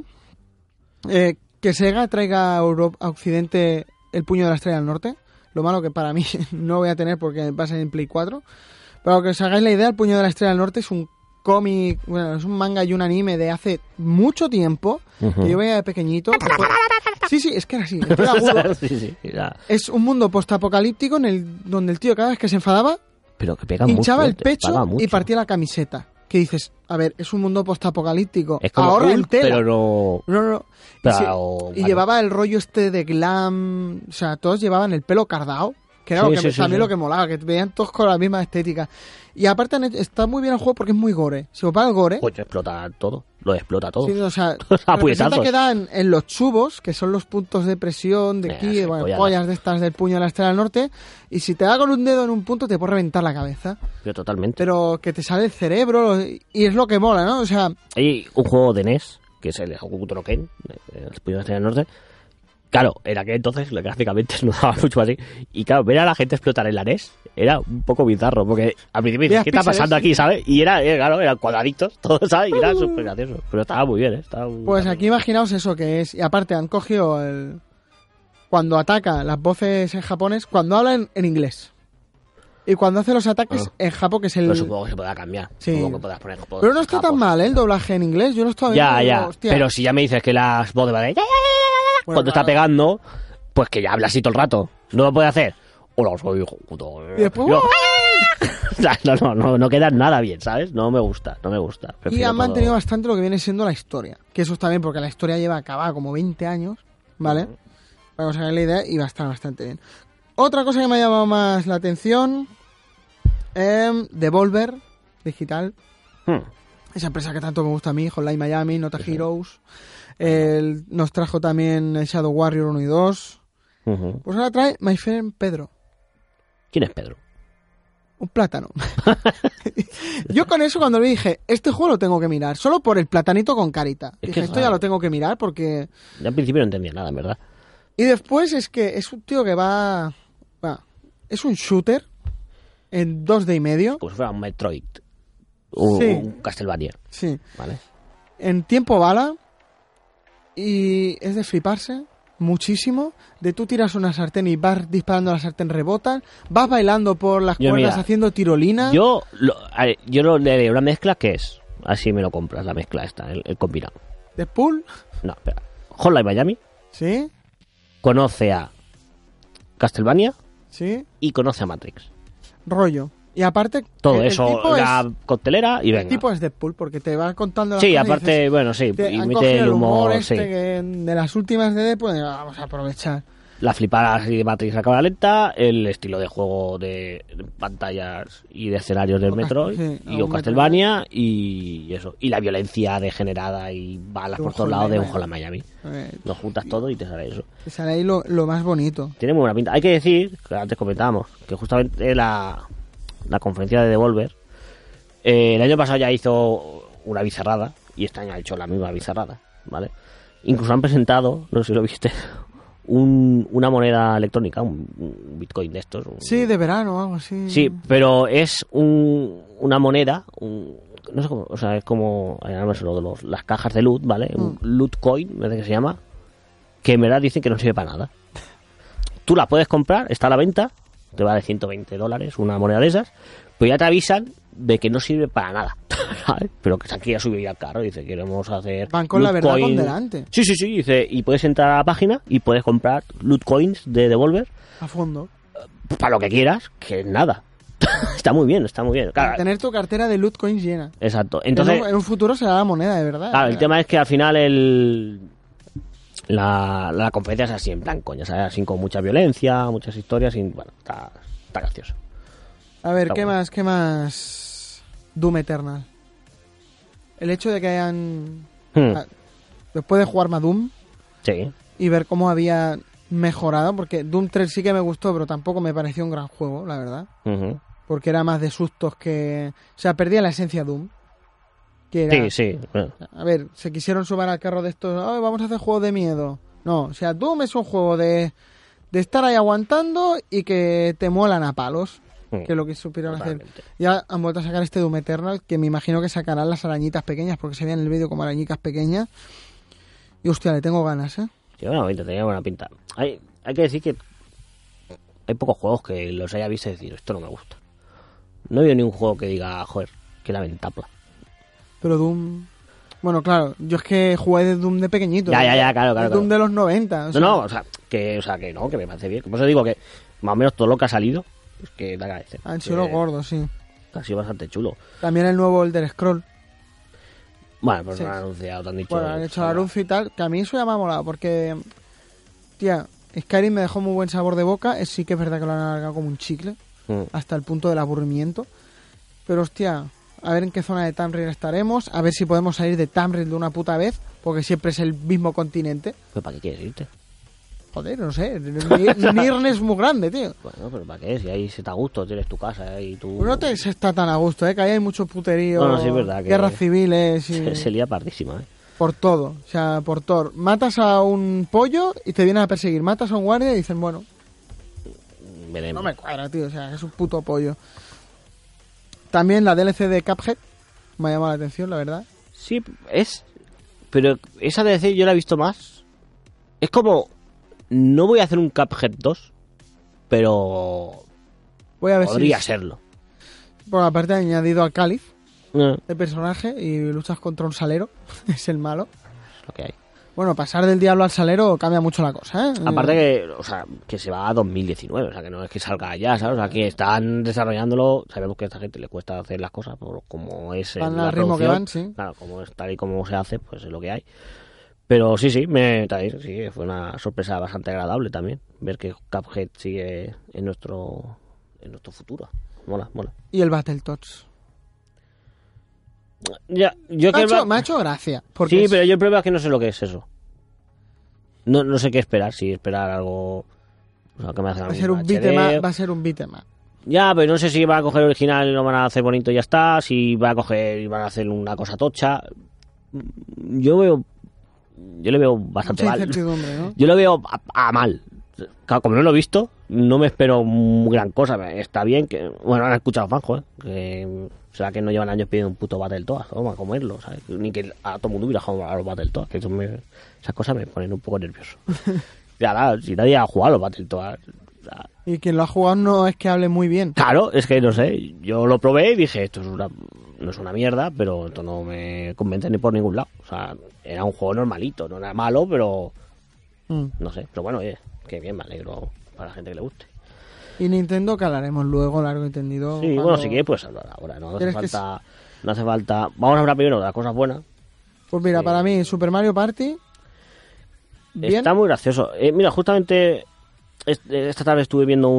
Que Sega traiga a Occidente el puño de la Estrella del Norte. Lo malo que para mí no voy a tener porque va a ser en Play 4. Pero que os hagáis la idea, el puño de la Estrella del Norte es un cómic, bueno, es un manga y un anime de hace mucho tiempo, que yo veía de pequeñito. Sí, es que era así. Es un mundo postapocalíptico donde el tío cada vez que se enfadaba, pero que pega hinchaba mucho, el pecho y partía la camiseta. Que dices, a ver, es un mundo postapocalíptico. Ahorra en tela. Pero no. Pero, y llevaba el rollo este de glam, o sea, todos llevaban el pelo cardado. Que era también lo que molaba, que veían todos con la misma estética. Y aparte está muy bien el juego porque es muy gore. Si os va el gore... Pues explota todo, lo explota todo. Sí, o sea, representa que dan en los chubos, que son los puntos de presión de ki, pollas de estas del puño de la Estrella del Norte, y si te da con un dedo en un punto te puede reventar la cabeza. Pero totalmente. Pero que te sale el cerebro, y es lo que mola, ¿no? O sea... Hay un juego de NES, que es el Hokuto no Ken, el puño de la Estrella del Norte. Claro, en aquel entonces gráficamente no daba mucho así. Y claro, ver a la gente explotar en la NES era un poco bizarro, porque al principio dices, ¿qué está pasando aquí, sabes? Y eran cuadraditos, todos, ¿sabes? Y era súper gracioso. Pero estaba muy bien, ¿eh? Pues aquí imaginaos eso que es. Y aparte han cogido cuando ataca las voces en japonés, cuando hablan en inglés. Y cuando hace los ataques en Japón, que es el... Pero supongo que se podrá cambiar. Sí. Supongo que podrás poner pero no está tan mal, el doblaje en inglés. Yo no estaba viendo... Ya. Pero si ya me dices que las voces van de... Bueno, cuando está pegando, pues que ya habla así todo el rato. No lo puede hacer. Hola, soy hijo puto. Y después... No queda nada bien, ¿sabes? No me gusta. Y Prefiero han mantenido bastante lo que viene siendo la historia. Que eso está bien, porque la historia lleva acabada como 20 años, ¿vale? Vamos a ver la idea y va a estar bastante bien. Otra cosa que me ha llamado más la atención, Devolver Digital. Esa empresa que tanto me gusta a mí, Hotline Miami, Nota Heroes. Nos trajo también el Shadow Warrior 1 y 2. Pues ahora trae My Friend Pedro. ¿Quién es Pedro? Un plátano. Yo con eso cuando le dije, este juego lo tengo que mirar, solo por el platanito con carita. Dije, esto ya lo tengo que mirar porque... Yo al principio no entendía nada, en verdad. Y después es que es un tío que va... Es un shooter en 2D y medio. Como si fuera un Metroid. Sí. Un Castlevania. Sí. ¿Vale? En tiempo bala. Y es de fliparse muchísimo. De tú tiras una sartén y vas disparando a la sartén, rebotan. Vas bailando por las cuerdas haciendo tirolina. Yo le daré una mezcla que es. Así me lo compras, la mezcla esta, el combinado. ¿Deadpool? No, espera. Hotline Miami. Sí. Conoce a Castlevania. Sí. Y conoce a Matrix. Rollo. Y aparte... Todo eso, la coctelera y venga. El tipo es Deadpool, porque te va contando las cosas. Sí, y aparte, dices, bueno, sí. Y mete el humor, este sí. que de las últimas de Deadpool, vamos a aprovechar. La flipada así de Matrix a cámara lenta, el estilo de juego de pantallas y de escenarios del Metroid, sí, y un Castlevania, y eso. Y la violencia degenerada y balas por todos lados de un Hotline Miami. Lo juntas todo y te sale eso. Te sale ahí lo más bonito. Tiene muy buena pinta. Hay que decir, que antes comentábamos, que justamente la conferencia de Devolver, el año pasado ya hizo una bizarrada, y este año ha hecho la misma bizarrada, ¿vale? Incluso han presentado, no sé si lo viste, una moneda electrónica, un Bitcoin de estos. Sí, de verano o algo así. Sí, pero es una moneda, no sé cómo, o sea, es como, no sé, las cajas de loot, ¿vale? Un loot coin, me parece que se llama, que en verdad dicen que no sirve para nada. Tú la puedes comprar, está a la venta, te vale $120, una moneda de esas, pero ya te avisan de que no sirve para nada, ¿sabes? Pero que aquí ya subiría caro, dice, queremos hacer... Van con la verdad con delante. Sí, dice, y puedes entrar a la página y puedes comprar loot coins de Devolver. A fondo. Para lo que quieras, que es nada. Está muy bien. Claro, tener tu cartera de loot coins llena. Exacto. Entonces, en un futuro será la moneda, de verdad. Claro, el tema es que al final la conferencia es así, en plan, coña, ¿sabes? Así con mucha violencia, muchas historias, y bueno, está gracioso. A ver, ¿qué más? Doom Eternal. El hecho de que hayan... Después de jugar más Doom... Sí. Y ver cómo había mejorado, porque Doom 3 sí que me gustó, pero tampoco me pareció un gran juego, la verdad. Porque era más de sustos que... O sea, perdía la esencia Doom. Que era... Sí. Bueno. A ver, se quisieron subir al carro de estos... vamos a hacer juegos de miedo. No, o sea, Doom es un juego de estar ahí aguantando y que te muelan a palos. Que es lo que supieron hacer. Ya han vuelto a sacar este Doom Eternal, que me imagino que sacarán las arañitas pequeñas, porque se veía en el vídeo como arañitas pequeñas. Y hostia, le tengo ganas, ¿eh? Sí, tenía buena pinta. Hay que decir que hay pocos juegos que los haya visto y decir, esto no me gusta. No he habido ni un juego que diga, joder, qué lamentable. Pero Doom... Bueno, claro, yo es que jugué de Doom de pequeñito. Ya, claro. Doom de los 90. O sea... No, que no, que me parece bien. Por eso digo que más o menos todo lo que ha salido, es que te agradece. Han sido los gordos, sí. Ha sido bastante chulo. También el nuevo Elder Scroll. Bueno, pues lo han anunciado, te han dicho... Bueno, han hecho el anuncio y tal, que a mí eso ya me ha molado, porque... Tía, Skyrim me dejó muy buen sabor de boca. Sí que es verdad que lo han alargado como un chicle, hasta el punto del aburrimiento. Pero hostia, a ver en qué zona de Tamriel estaremos, a ver si podemos salir de Tamriel de una puta vez, porque siempre es el mismo continente. ¿Pero para qué quieres irte? Joder, no sé, Nirn es muy grande, tío. Bueno, pero ¿para qué? Si ahí se está a gusto, tienes tu casa y tú... Pues no te se está tan a gusto, que ahí hay mucho puterío, bueno, sí, es verdad que guerras civiles y... Se lía pardísima, Por todo, o sea, por todo. Matas a un pollo y te vienen a perseguir, matas a un guardia y dicen, bueno... Veremos. No me cuadra, tío, o sea, es un puto pollo. También la DLC de Cuphead me ha llamado la atención, la verdad. Sí, pero esa DLC yo la he visto más. Es como... No voy a hacer un Cuphead 2, pero... Voy a ver podría serlo. Por aparte he añadido al Cáliz, el personaje, y luchas contra un salero. Es el malo. Es lo que hay. Bueno, pasar del diablo al salero cambia mucho la cosa, ¿eh? Aparte que, o sea, que se va a 2019, o sea, que no es que salga ya, ¿sabes? O sea, que están desarrollándolo, sabemos que a esta gente le cuesta hacer las cosas, por como es Van la al ritmo que producción. van, sí. Claro, como es tal y como se hace, pues es lo que hay. Pero sí, sí, fue una sorpresa bastante agradable también, ver que Cuphead sigue en nuestro futuro. Mola. Y el Battletoads. Ya, yo Me ha hecho gracia. Porque sí, pero yo el problema es que no sé lo que es eso. No sé qué esperar, si esperar algo... O sea, que me hacen va a ser un beat'em up, va a ser un beat'em up. Ya, pero no sé si va a coger el original y lo van a hacer bonito y ya está, si va a coger y van a hacer una cosa tocha. Yo le veo bastante Mucha mal. incertidumbre, ¿no? Yo lo veo a mal. Claro, como no lo he visto, no me espero gran cosa. Está bien que... Bueno, han escuchado a Fanjo, que... Será que no llevan años pidiendo un puto Battletoads, vamos a comerlo, ¿sabes? Ni que a todo el mundo hubiera jugado a los Battletoads, que esas cosas me ponen un poco nervioso. Ya, si nadie ha jugado a los Battletoads... O sea, y quien lo ha jugado no es que hable muy bien. Claro, es que no sé, yo lo probé y dije, esto no es una mierda, pero esto no me convence ni por ningún lado. O sea, era un juego normalito, no era malo, pero... No sé, pero bueno, oye, qué bien, me alegro para la gente que le guste. Y Nintendo que hablaremos luego, largo y tendido. Sí, bueno, si quieres puedes hablar ahora, no hace falta... Vamos a hablar primero de las cosas buenas. Pues mira, para mí Super Mario Party... ¿bien? Está muy gracioso. Mira, justamente esta tarde estuve viendo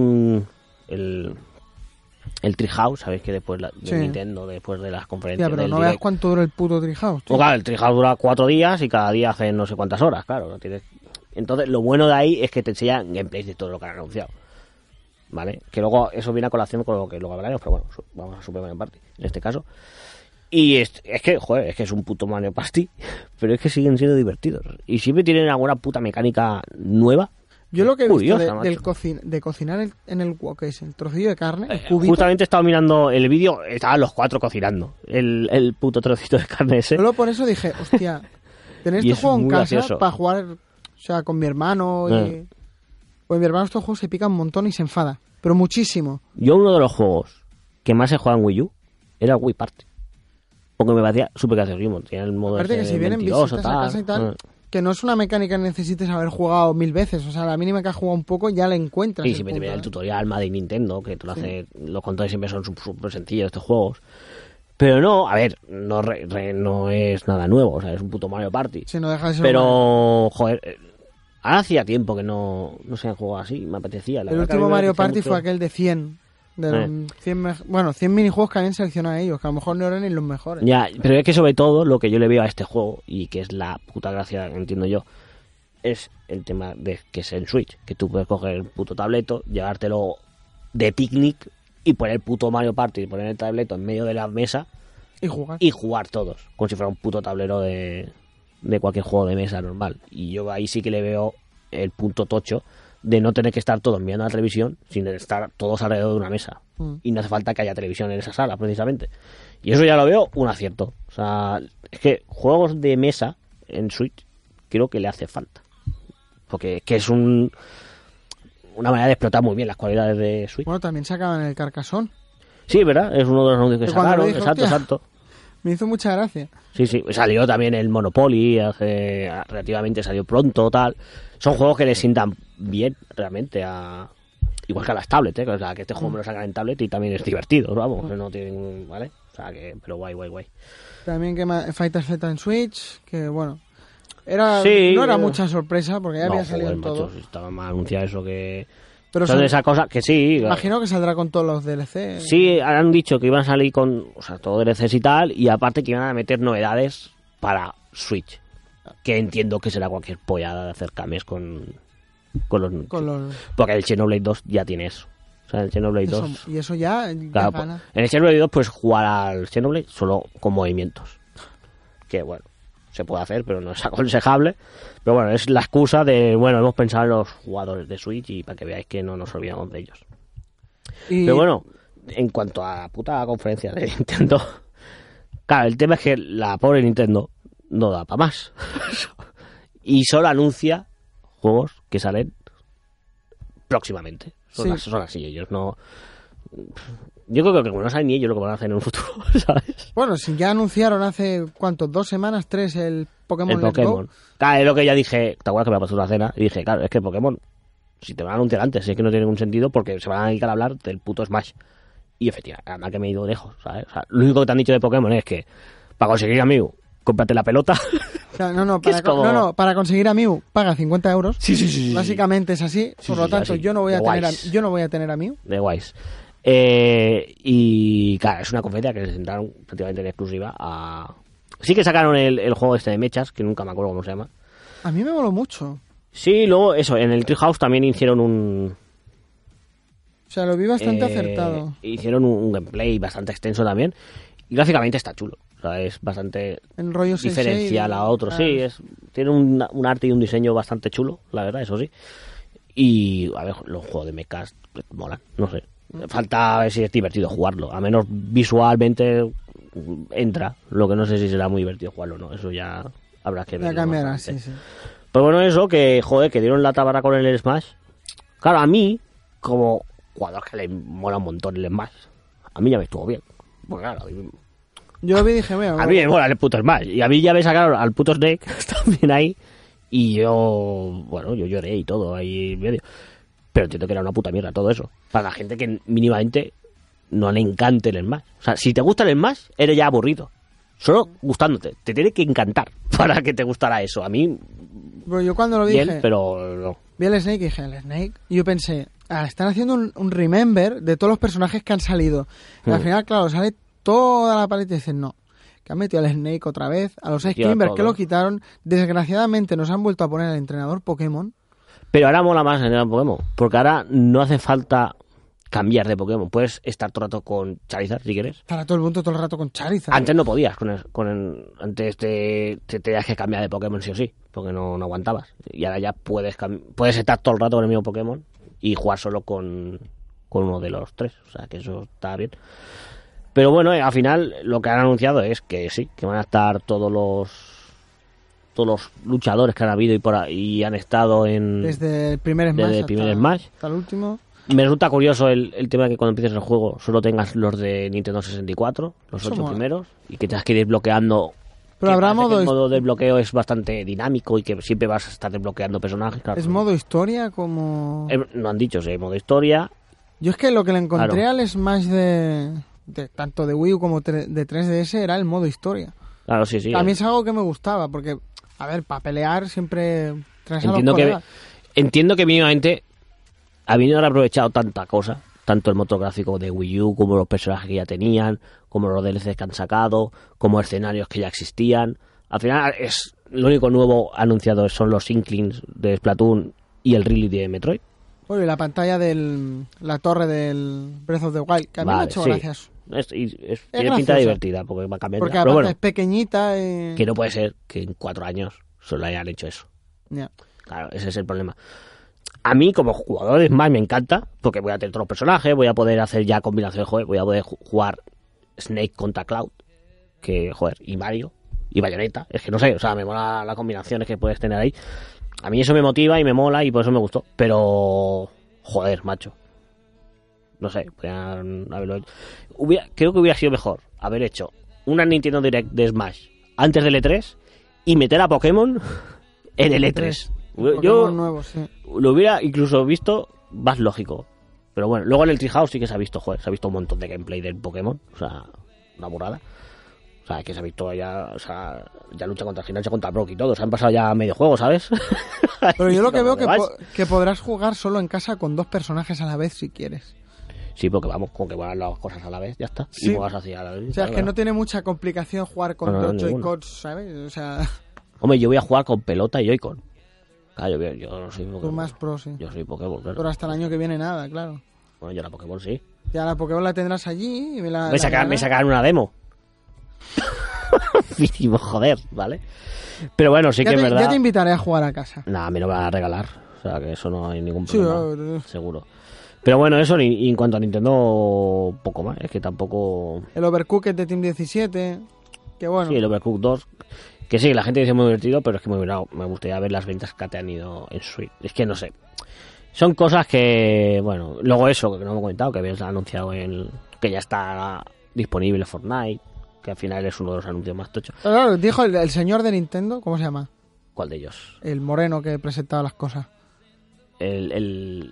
el Treehouse, ¿sabéis? Que después de Nintendo, después de las conferencias... Ya, pero del no Direct. veas cuánto dura el puto Treehouse. Pues claro, el Treehouse dura 4 días y cada día hacen no sé cuántas horas, claro. Entonces, lo bueno de ahí es que te enseñan gameplays de todo lo que han anunciado. ¿Vale? Que luego eso viene a colación con lo que luego hablaremos, pero bueno, vamos a Super Mario Party en este caso. Y es que, joder, es que es un puto Mario Party, pero es que siguen siendo divertidos. Y siempre tienen alguna puta mecánica nueva. Yo lo que he curiosa, visto de cocinar en el wok, es el trocillo de carne, el cubito. Justamente he estado mirando el vídeo, estaban los 4 cocinando el puto trocito de carne ese. Solo por eso dije, hostia, tener este juego en casa gracioso. para jugar, o sea, con mi hermano y... Pues mi hermano estos juegos se pica un montón y se enfada, pero muchísimo. Yo uno de los juegos que más he jugado en Wii U era el Wii Party. Porque me parecía súper gracioso. Tiene el modo aparte que si vienen visitas a casa y tal, que no es una mecánica que necesites haber jugado 1000 veces. O sea, la mínima que has jugado un poco ya la encuentras. Sí, siempre te viene el tutorial de Nintendo, que tú lo haces, los controles siempre son súper sencillos estos juegos. Pero no, a ver, no es nada nuevo, o sea, es un puto Mario Party. Sí, no deja de ser pero, joder, ahora hacía tiempo que no se han jugado así, me apetecía. El último Mario Party fue aquel de 100. De los 100 minijuegos que habían seleccionado a ellos, que a lo mejor no eran ni los mejores. Ya, pero es que sobre todo lo que yo le veo a este juego, y que es la puta gracia, entiendo yo, es el tema de que es en Switch, que tú puedes coger el puto tableto, llevártelo de picnic y poner el puto Mario Party, poner el tableto en medio de la mesa y jugar todos, como si fuera un puto tablero de cualquier juego de mesa normal. Y yo ahí sí que le veo el punto tocho de no tener que estar todos mirando la televisión, sino de estar todos alrededor de una mesa. Y no hace falta que haya televisión en esa sala, precisamente. Y eso ya lo veo un acierto. O sea, es que juegos de mesa en Switch creo que le hace falta. Porque es una manera de explotar muy bien las cualidades de Switch. Bueno, también sacaban el Carcassonne. Sí, ¿verdad? Es uno de los anuncios que sacaron. Dije, exacto. Me hizo mucha gracia. Sí, salió también el Monopoly, relativamente salió pronto, tal. Son juegos que le sientan bien, realmente, igual que a las tablets, O sea, que este juego me lo sacan en tablet y también es divertido, vamos, que no tiene ningún... ¿Vale? O sea, pero guay. También que Fighter Z en Switch, que bueno... no era mucha sorpresa, porque ya había salido en todo. Macho, si estaba más anunciado eso que... Pero son de esas cosas que sí. Imagino que saldrá con todos los DLC. Sí, han dicho que iban a salir con, o sea, todo DLCs y tal, y aparte que iban a meter novedades para Switch. Que entiendo que será cualquier pollada de hacer cambios con los... Porque el Xenoblade 2 ya tiene eso. O sea, el Xenoblade 2... Y eso ya claro, gana. En el Xenoblade 2 puedes jugar al Xenoblade solo con movimientos. Que bueno, se puede hacer, pero no es aconsejable. Pero bueno, es la excusa de, bueno, hemos pensado en los jugadores de Switch y para que veáis que no nos olvidamos de ellos. Pero bueno, en cuanto a la puta conferencia de Nintendo, claro, el tema es que la pobre Nintendo no da para más. Y solo anuncia juegos que salen próximamente. Son así, ellos no Yo creo que como no saben ni ellos lo que van a hacer en un futuro, ¿sabes? Bueno, si ya anunciaron hace, ¿cuántos? 2 semanas, 3, el Pokémon El Let's Pokémon. Go. Claro, es lo que ya dije, ¿te acuerdas que me ha pasado una cena? Y dije, claro, es que Pokémon, si te van a anunciar antes, es que no tiene ningún sentido porque se van a dedicar a hablar del puto Smash. Y efectivamente, además que me he ido lejos, ¿sabes? O sea, lo único que te han dicho de Pokémon es que para conseguir a Mew, cómprate la pelota. O sea, no, Que es como- para conseguir a Mew paga 50 euros. Sí. Básicamente es así. Sí, Por lo sí, tanto, así, yo no voy a guays. tener a Mew. De guays. Y claro, es una conferencia que se centraron prácticamente en exclusiva a... Sí que sacaron el juego este de mechas, que nunca me acuerdo cómo se llama. A mí me moló mucho. Sí, luego eso, en el Treehouse también hicieron un... O sea, lo vi bastante acertado. Hicieron un gameplay bastante extenso también. Y gráficamente está chulo. O sea, es bastante El rollo diferencial a otro. claro. Sí, tiene un arte y un diseño bastante chulo, la verdad, eso sí. Y, a ver, los juegos de mechas molan, no sé. Falta ver si es divertido jugarlo. A menos visualmente entra. Lo que no sé si será muy divertido jugarlo o no. Eso ya habrá que ver. Ya cambiará, sí. Pero bueno, eso, que joder, que dieron la tabara con el Smash. Claro, a mí, como jugador que le mola un montón el Smash, a mí ya me estuvo bien. Porque claro, Yo lo vi y dije, mira, a mí me mola el puto Smash. Y a mí ya me sacaron al puto Snake también ahí. Y yo, bueno, yo lloré y todo ahí en medio. Pero entiendo que era una puta mierda todo eso. Para la gente que mínimamente no le encante el Smash. O sea, si te gusta el Smash, eres ya aburrido. Solo gustándote. Te tiene que encantar para que te gustara eso. A mí, Pero yo cuando lo vi bien, dije, pero no. vi el Snake y dije, el Snake. Y yo pensé, están haciendo un remember de todos los personajes que han salido. Y al final, claro, sale toda la paleta y dicen, no, que han metido al Snake otra vez, a los Ice Metido a Climbers que todo. lo quitaron. Desgraciadamente nos han vuelto a poner al entrenador Pokémon. Pero ahora mola más en el Pokémon. Porque ahora no hace falta cambiar de Pokémon. Puedes estar todo el rato con Charizard si quieres. Estará todo el mundo todo el rato con Charizard. Antes no podías, antes te tenías que cambiar de Pokémon sí o sí, porque no aguantabas. Y ahora ya puedes estar todo el rato con el mismo Pokémon y jugar solo con uno de los 3. O sea, que eso está bien. Pero bueno, al final lo que han anunciado es que sí, que van a estar todos los luchadores que han habido y han estado en... Desde el primer Smash, desde el primer Smash. hasta el último. Me resulta curioso el tema de que cuando empieces el juego solo tengas los de Nintendo 64, los Eso 8 mola. primeros, y que tengas que ir desbloqueando. Pero que habrá parece que modo el modo de desbloqueo es bastante dinámico y que siempre vas a estar desbloqueando personajes. Claro. ¿Es modo historia como...? No han dicho si hay modo historia. Yo es que lo que le encontré Claro. al Smash de tanto de Wii U como de 3DS era el modo historia. Claro, sí, sí. A mí es algo que me gustaba, porque, a ver, para pelear siempre traes a los Entiendo colegas. entiendo que mínimamente, habiendo aprovechado tanta cosa, tanto el motor gráfico de Wii U como los personajes que ya tenían, como los DLCs que han sacado, como escenarios que ya existían. Al final, es lo único nuevo anunciado son los Inklings de Splatoon y el Rally de Metroid. Bueno, y la pantalla la torre del Breath of the Wild, que a mí me ha hecho sí. gracias. Tiene graciosa. pinta divertida porque va a cambiar. Porque Pero aparte bueno, es pequeñita y... que no puede ser que en 4 años solo hayan hecho eso. Ya. Claro, ese es el problema. A mí, como jugador de Smash, me encanta, porque voy a tener todos los personajes, voy a poder hacer ya combinaciones, joder, voy a poder jugar Snake contra Cloud, que, joder, y Mario, y Bayonetta, es que no sé, o sea, me mola las combinaciones que puedes tener ahí. A mí eso me motiva y me mola y por eso me gustó, pero, joder, macho. No sé, podrían haberlo hecho. Creo que hubiera sido mejor haber hecho una Nintendo Direct de Smash antes del E3 y meter a Pokémon en el E3. Pokémon Yo nuevo, sí. lo hubiera incluso visto más lógico. Pero bueno, luego en el Treehouse sí que se ha visto, joder, se ha visto un montón de gameplay del Pokémon. O sea, una burrada. O sea, que se ha visto ya, o sea, ya lucha contra Gimnasia, contra Brock y todo. Se han pasado ya medio juego, ¿sabes? Pero yo lo que veo ¿Dónde vas? que podrás jugar solo en casa con 2 personajes a la vez si quieres. Sí, porque vamos, con que muevan las cosas a la vez, ya está. Sí. Y muevas hacia la vez. O sea, es que no tiene mucha complicación jugar con No, 2 ninguna. Joy-Cons, ¿sabes? O sea, Hombre, yo voy a jugar con pelota y Joy-Con. Claro, yo no soy tú Pokémon. más pro, sí. Yo soy Pokémon, claro. Pero hasta el año que viene nada, claro. Bueno, yo la Pokémon sí. Ya la Pokémon la tendrás allí y Me sacaron una demo. Mínimo, joder, ¿vale? Pero bueno, sí que es verdad. Ya te invitaré a jugar a casa. Nah, a mí no me van a regalar. O sea, que eso no hay ningún Sí, problema. Seguro. Pero bueno, eso, y en cuanto a Nintendo, poco más. Es que tampoco... El Overcooked de Team 17, que bueno. Sí, el Overcooked 2. Que sí, la gente dice muy divertido, pero es que me gustaría ver las ventas que te han ido en Switch. Es que no sé. Son cosas que, bueno, luego eso, que no hemos comentado, que habías anunciado que ya está disponible Fortnite, que al final es uno de los anuncios más tochos. Claro, dijo el señor de Nintendo, ¿cómo se llama? ¿Cuál de ellos? El moreno que presentaba las cosas. El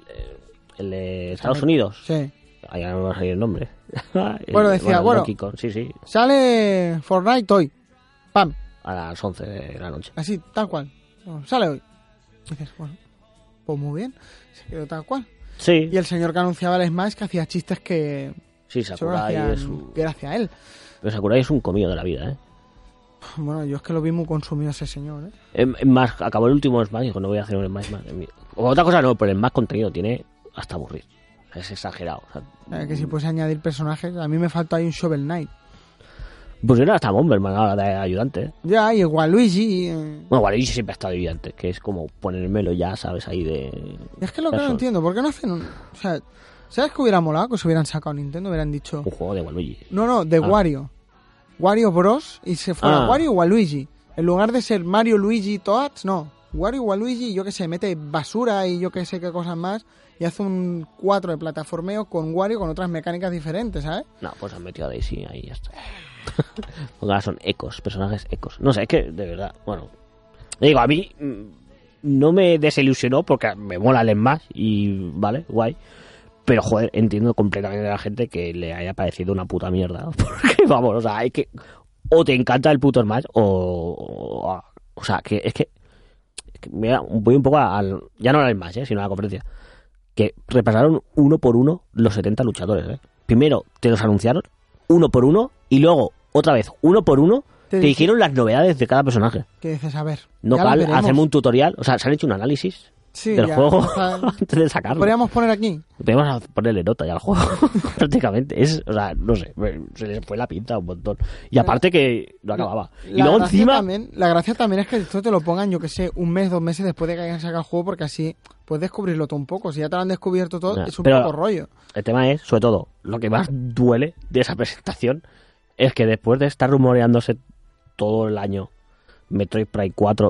de Estados Unidos. Sí. Ahí no me va a salir el nombre. Bueno, decía, bueno, Donkey Kong, sí. Sale Fortnite hoy. ¡Pam! A las 11 de la noche. Así, tal cual. Bueno, sale hoy. Y dices, bueno, pues muy bien. Se quedó tal cual. Sí. Y el señor que anunciaba el Smash que hacía chistes que... Sí, Sakurai es que era hacia él. Pero Sakurai es un comido de la vida, ¿eh? Bueno, yo es que lo vi muy consumido ese señor, ¿eh? Es más, acabó el último Smash y dijo, no voy a hacer un Smash más. O otra cosa no, pero el más contenido tiene hasta aburrir. Es exagerado. O sea, Que si puedes añadir personajes, a mí me falta ahí un Shovel Knight. pues era hasta Bomberman ahora de ayudante, ¿eh? Ya, y igual Luigi. Bueno, Waluigi siempre ha estado de ayudante, que es como ponérmelo ya, ¿sabes? Ahí de... Y es que lo que no Eso. entiendo, ¿por qué no hacen un... O sea, ¿sabes que hubiera molado que se hubieran sacado Nintendo? Hubieran dicho... Un juego de Waluigi. No, de Wario. Wario Bros. Y se fuera Wario o Waluigi. En lugar de ser Mario, Luigi y Toads, no. Wario, Waluigi, yo que sé, mete basura y yo que sé qué cosas más. Y hace un 4 de plataformeo con Wario con otras mecánicas diferentes, ¿sabes? No, pues han metido a Daisy ahí y ya está. Porque ahora son ecos, personajes ecos. No sé, es que de verdad, bueno. Digo, a mí no me desilusionó porque me mola el Smash y vale, guay. Pero joder, entiendo completamente a la gente que le haya parecido una puta mierda. Porque vamos, o sea, hay que... O te encanta el puto Smash o sea, que es que mira, voy un poco al... Ya no al Smash, sino a la conferencia. Que repasaron uno por uno los 70 luchadores, ¿eh? Primero te los anunciaron, uno por uno, y luego, otra vez, uno por uno, te dijeron las novedades de cada personaje. ¿Qué dices? A ver. No cal hacerme un tutorial, o sea, se han hecho un análisis del juego antes de sacarlo. Podríamos poner aquí. Podríamos ponerle nota ya al juego, prácticamente. Es, o sea, no sé, se les fue la pinta un montón. Y aparte que no acababa. Y luego encima... La gracia también es que esto te lo pongan, yo que sé, un mes, 2 meses después de que hayan sacado el juego, porque así puedes descubrirlo todo un poco. Si ya te lo han descubierto todo, es un poco rollo. El tema es, sobre todo, lo que más duele de esa presentación es que después de estar rumoreándose todo el año Metroid Prime 4,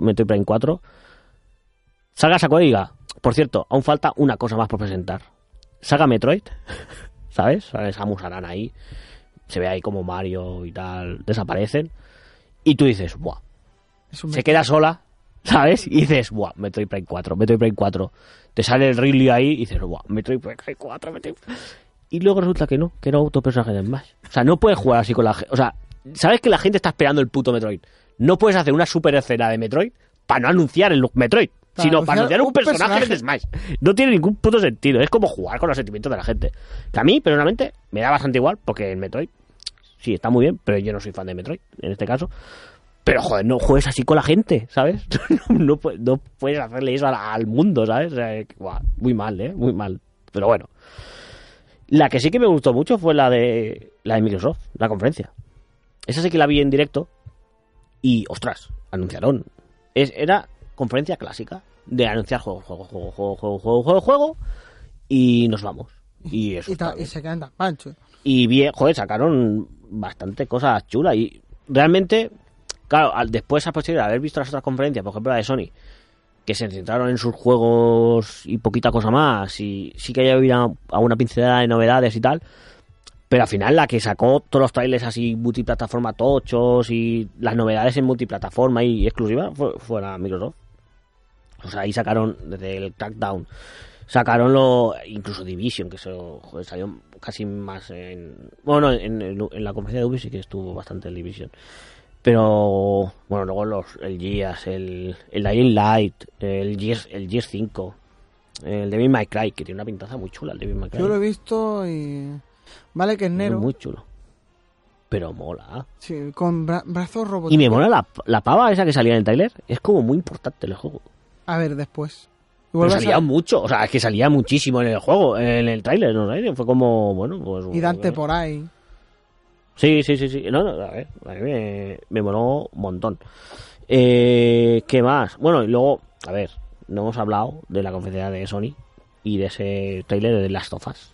salga Sakurai y diga, por cierto, aún falta una cosa más por presentar. Saga Metroid, ¿sabes? Samus Aran ahí, se ve ahí como Mario y tal, desaparecen, y tú dices, buah, se queda sola, ¿sabes? Y dices, buah, Metroid Prime 4, te sale el Ridley ahí y dices, buah, Metroid Prime 4, y luego resulta que no, que era otro personaje de Smash. O sea, no puedes jugar así con la gente, o sea, ¿sabes que la gente está esperando el puto Metroid? No puedes hacer una super escena de Metroid para no anunciar el Metroid, sino para anunciar un personaje de Smash. No tiene ningún puto sentido. Es como jugar con los sentimientos de la gente. Que a mí, personalmente, me da bastante igual, porque el Metroid, sí, está muy bien, pero yo no soy fan de Metroid, en este caso. Pero, joder, no juegues así con la gente, ¿sabes? No puedes hacerle eso al mundo, ¿sabes? O sea, muy mal, ¿eh? Muy mal. Pero bueno. La que sí que me gustó mucho fue la de Microsoft, la conferencia. Esa sí que la vi en directo. Y, ostras, anunciaron. Era conferencia clásica de anunciar juego. Y nos vamos. Y eso. Y se quedan tan pancho. Y bien, joder, sacaron bastante cosas chulas. Y realmente, claro, después a posteriori de haber visto las otras conferencias, por ejemplo la de Sony, que se centraron en sus juegos y poquita cosa más, y sí que había alguna pincelada de novedades y tal, pero al final la que sacó todos los trailers así multiplataforma tochos y las novedades en multiplataforma y exclusiva fue la Microsoft. O sea, ahí sacaron desde el Crackdown, sacaron incluso Division, que eso, joder, salió casi más en la conferencia de Ubisoft sí que estuvo bastante el Division. Pero, bueno, luego el Gears, el Dying Light, el Gears 5, el Devil May Cry, que tiene una pintaza muy chula, el Devil May Cry. Yo lo he visto y... Vale que es negro. Es muy chulo. Pero mola. Sí, con brazos robóticos. Y me mola la pava esa que salía en el trailer. Es como muy importante el juego. A ver, después. Pero salía mucho, o sea, es que salía muchísimo en el juego, en el trailer, ¿no? Fue como, bueno, pues... Y Dante por ahí. Sí. No, a ver, a mí me moló un montón. ¿Qué más? Bueno, y luego, a ver, no hemos hablado de la conferencia de Sony y de ese tráiler de Last of Us.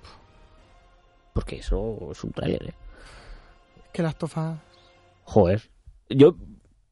Porque eso es un tráiler, ¿eh? Que Last of Us... Joder.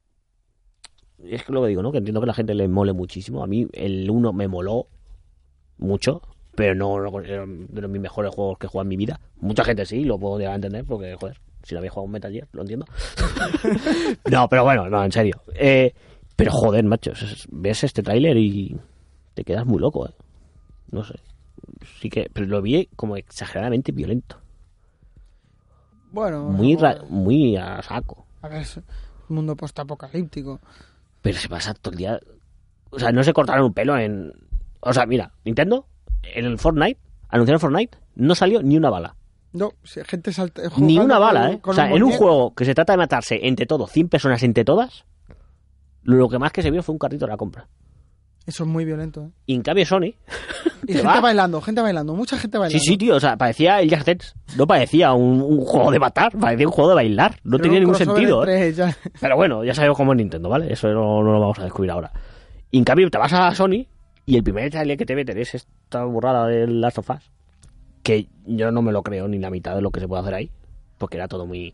Es que lo que digo, ¿no? Que entiendo que a la gente le mole muchísimo. A mí el 1 me moló. mucho, pero no lo considero de mis mejores juegos que he jugado en mi vida. Mucha gente sí, lo puedo llegar a entender, porque, joder, si no había jugado un Metal Gear, lo entiendo. No, pero bueno, no, en serio. Pero joder, macho, ves este tráiler y te quedas muy loco, No sé. Sí que, pero lo vi como exageradamente violento. Bueno, muy a saco. A ver, es un mundo postapocalíptico. Pero se pasa todo el día. O sea, no se cortaron un pelo en. O sea, mira, Nintendo, en el Fortnite, anunciaron Fortnite, no salió ni una bala. No, si gente salta. Ni una bala, O sea, en un juego que se trata de matarse entre todos, 100 personas entre todas, lo que más que se vio fue un carrito de la compra. Eso es muy violento, Y en cambio Sony... Y gente bailando, mucha gente bailando. Sí, tío, o sea, parecía el Just Dance. No parecía un juego de matar, parecía un juego de bailar. No tenía ningún sentido, Pero bueno, ya sabemos cómo es Nintendo, ¿vale? Eso no lo vamos a descubrir ahora. Y en cambio te vas a Sony y el primer trailer que te meten es esta burrada del Last of Us, que yo no me lo creo ni la mitad de lo que se puede hacer ahí, porque era todo muy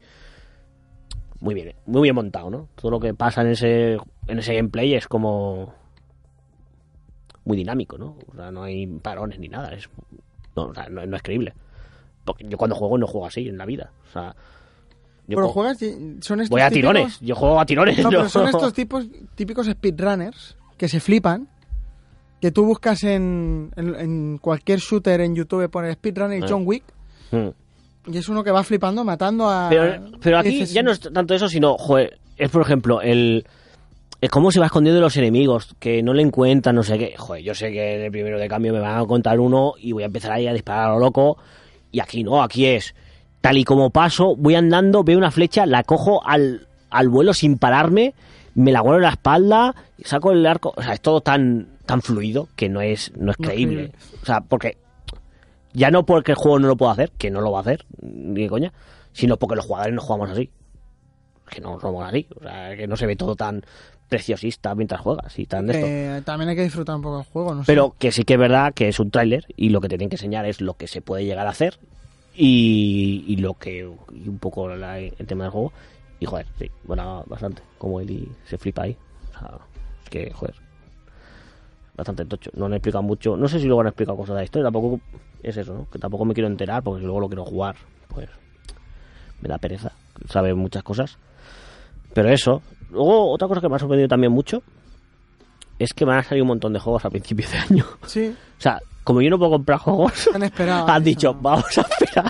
bien montado, ¿no? Todo lo que pasa en ese gameplay es como muy dinámico, ¿no? O sea, no hay parones ni nada, no es creíble. Porque yo cuando juego no juego así en la vida, o sea, pero juegas, son estos voy a tirones, yo juego a tirones. No, pero son estos típicos speedrunners que se flipan, que tú buscas en cualquier shooter en YouTube, pones speedrunner y John Wick, y es uno que va flipando, matando a... Pero aquí ya no es tanto eso, sino, joder, es por ejemplo, el cómo se va escondiendo de los enemigos, que no le encuentran, no sé qué. Joder, yo sé que en el primero de cambio me van a contar uno y voy a empezar ahí a disparar a lo loco, y aquí no, aquí es tal y como paso, voy andando, veo una flecha, la cojo al vuelo sin pararme, me la guardo en la espalda, saco el arco, o sea, es todo tan fluido que no es creíble. O sea, porque ya no porque el juego no lo pueda hacer, que no lo va a hacer, ni de coña, sino porque los jugadores no jugamos así. Que no somos así, o sea, que no se ve todo tan preciosista mientras juegas y tan esto. También hay que disfrutar un poco del juego, no sé. Pero que sí que es verdad que es un tráiler y lo que te tienen que enseñar es lo que se puede llegar a hacer y un poco el tema del juego. Y joder, sí, bueno, bastante. Como Eli se flipa ahí. O sea, es que, joder, bastante tocho. No han explicado mucho. No sé si luego han explicado cosas de la historia. Tampoco es eso, ¿no? Que tampoco me quiero enterar porque si luego lo quiero jugar, pues me da pereza. Sabe muchas cosas. Pero eso. Luego, otra cosa que me ha sorprendido también mucho es que van a salir un montón de juegos a principios de año. Sí. O sea, como yo no puedo comprar juegos, han dicho, vamos a esperar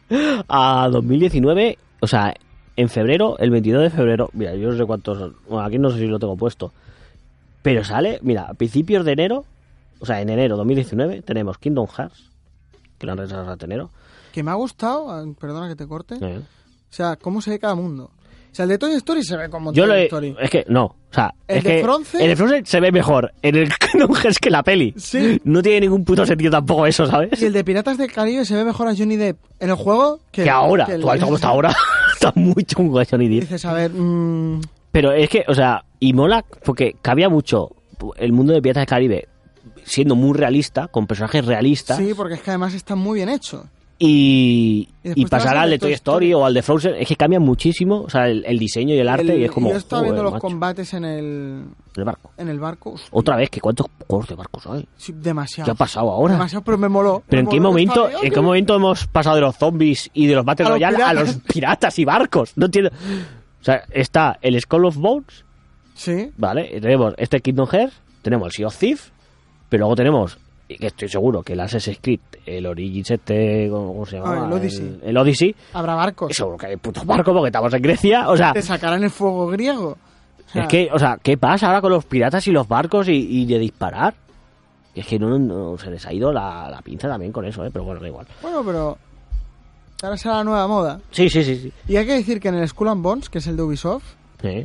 a 2019, o sea, en febrero, el 22 de febrero, mira, yo no sé cuántos, bueno, aquí no sé si lo tengo puesto, pero sale, mira, a principios de enero, o sea, en enero 2019 tenemos Kingdom Hearts, que lo han retrasado hasta enero. Que me ha gustado, perdona que te corte, o sea, cómo se ve cada mundo. O sea, el de Toy Story se ve como Toy Story. Es que no, o sea, el de Frozen. El de Frozen se ve mejor. En el Kingdom Hearts que la peli. Sí. No tiene ningún puto sentido tampoco eso, ¿sabes? Y el de Piratas del Caribe se ve mejor a Johnny Depp en el juego que ahora. ¿Tú has visto cómo está ahora? Está muy chungo Johnny Depp. Dices, a ver... Pero es que, o sea, y mola porque cabía mucho el mundo de Piratas del Caribe siendo muy realista, con personajes realistas. Sí, porque es que además está muy bien hecho. Y pasar al de Toy Story o al de Frozen, es que cambia muchísimo, o sea, el diseño y el arte, y es como... Yo estaba viendo los combates en el barco. En el barco. Otra vez, que ¿cuántos juegos de barcos hay? Sí, demasiado. ¿Qué ha pasado ahora? Demasiado, pero me moló. ¿Pero en qué momento hemos pasado de los zombies y de los Battle Royale a los piratas y barcos? No entiendo. O sea, está el Skull of Bones. Sí. Vale, y tenemos este Kingdom Hearts, tenemos el Sea of Thieves, pero luego tenemos... que estoy seguro que el Assassin's Creed, el Origins ¿cómo se llama? El Odyssey. Habrá barcos. Y seguro que hay putos barcos porque estamos en Grecia, o sea... Te sacarán el fuego griego. O sea, es que, o sea, ¿qué pasa ahora con los piratas y los barcos y de disparar? Es que no se les ha ido la pinza también con eso, pero bueno, da igual. Bueno, pero... ahora será la nueva moda. Sí. Y hay que decir que en el Skull and Bones, que es el de Ubisoft... Sí.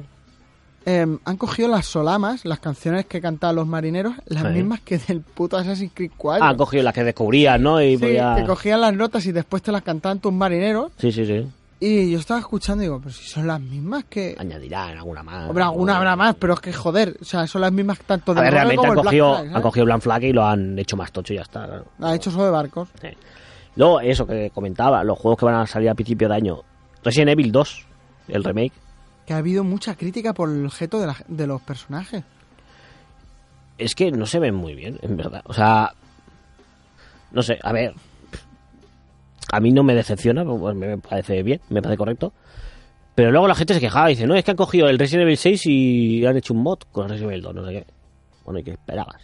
Han cogido las solamas, las canciones que cantaban los marineros, las mismas que del puto Assassin's Creed 4. Han cogido las que descubrían, ¿no? Y sí, que cogían las notas y después te las cantaban tus marineros. Sí. Y yo estaba escuchando y digo, pero si son las mismas que... Añadirán alguna más. Hombre, alguna habrá más, pero es que joder, o sea, son las mismas tanto de... A ver, realmente han cogido Black Flag y lo han hecho más tocho y ya está. Claro. Ha hecho eso de barcos. Sí. Luego, eso que comentaba, los juegos que van a salir a principio de año. Resident Evil 2, el remake. Que ha habido mucha crítica por el objeto de los personajes. Es que no se ven muy bien, en verdad. O sea, No sé, a ver. A mí no me decepciona, pues me parece bien, me parece correcto. Pero luego la gente se quejaba y dice, no, es que han cogido el Resident Evil 6 y han hecho un mod con el Resident Evil 2, no sé qué. Bueno, ¿y qué esperabas?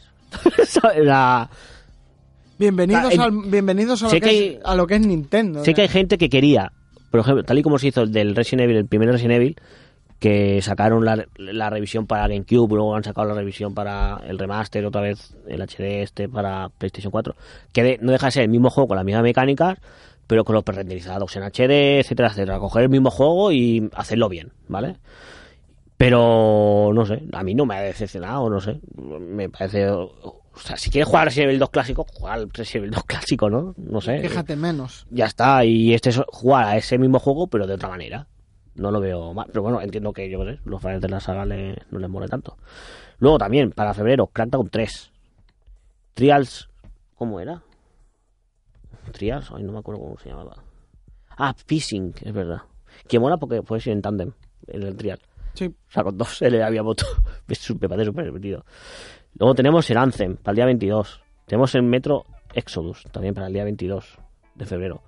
Bienvenidos a lo que es Nintendo. Sé que hay gente que quería, por ejemplo, tal y como se hizo del Resident Evil, el primer Resident Evil, que sacaron la revisión para GameCube, luego han sacado la revisión para el remaster, otra vez el HD para PlayStation 4, que no deja de ser el mismo juego con las mismas mecánicas, pero con los pre-renderizados en HD, etcétera, etcétera. Coger el mismo juego y hacerlo bien, ¿vale? Pero, no sé, a mí no me ha decepcionado, no sé. Me parece... O sea, si quieres jugar Resident Evil 2 clásico, juega al Resident Evil 2 clásico, ¿no? No sé. Fíjate menos. Ya está, y este es jugar a ese mismo juego, pero de otra manera. No lo veo mal. Pero bueno, entiendo que, yo qué sé, los fans de la saga no les mole tanto. Luego también, para febrero, Crackdown 3. Trials... ¿Cómo era? Trials, ay, no me acuerdo cómo se llamaba. Ah, Fishing, es verdad. Que mola porque puedes ir en tándem en el Trial. Sí. O sea, con 2 se le había voto. Me parece súper divertido. Luego tenemos el Anthem para el día 22. Tenemos el Metro Exodus también para el día 22 de febrero.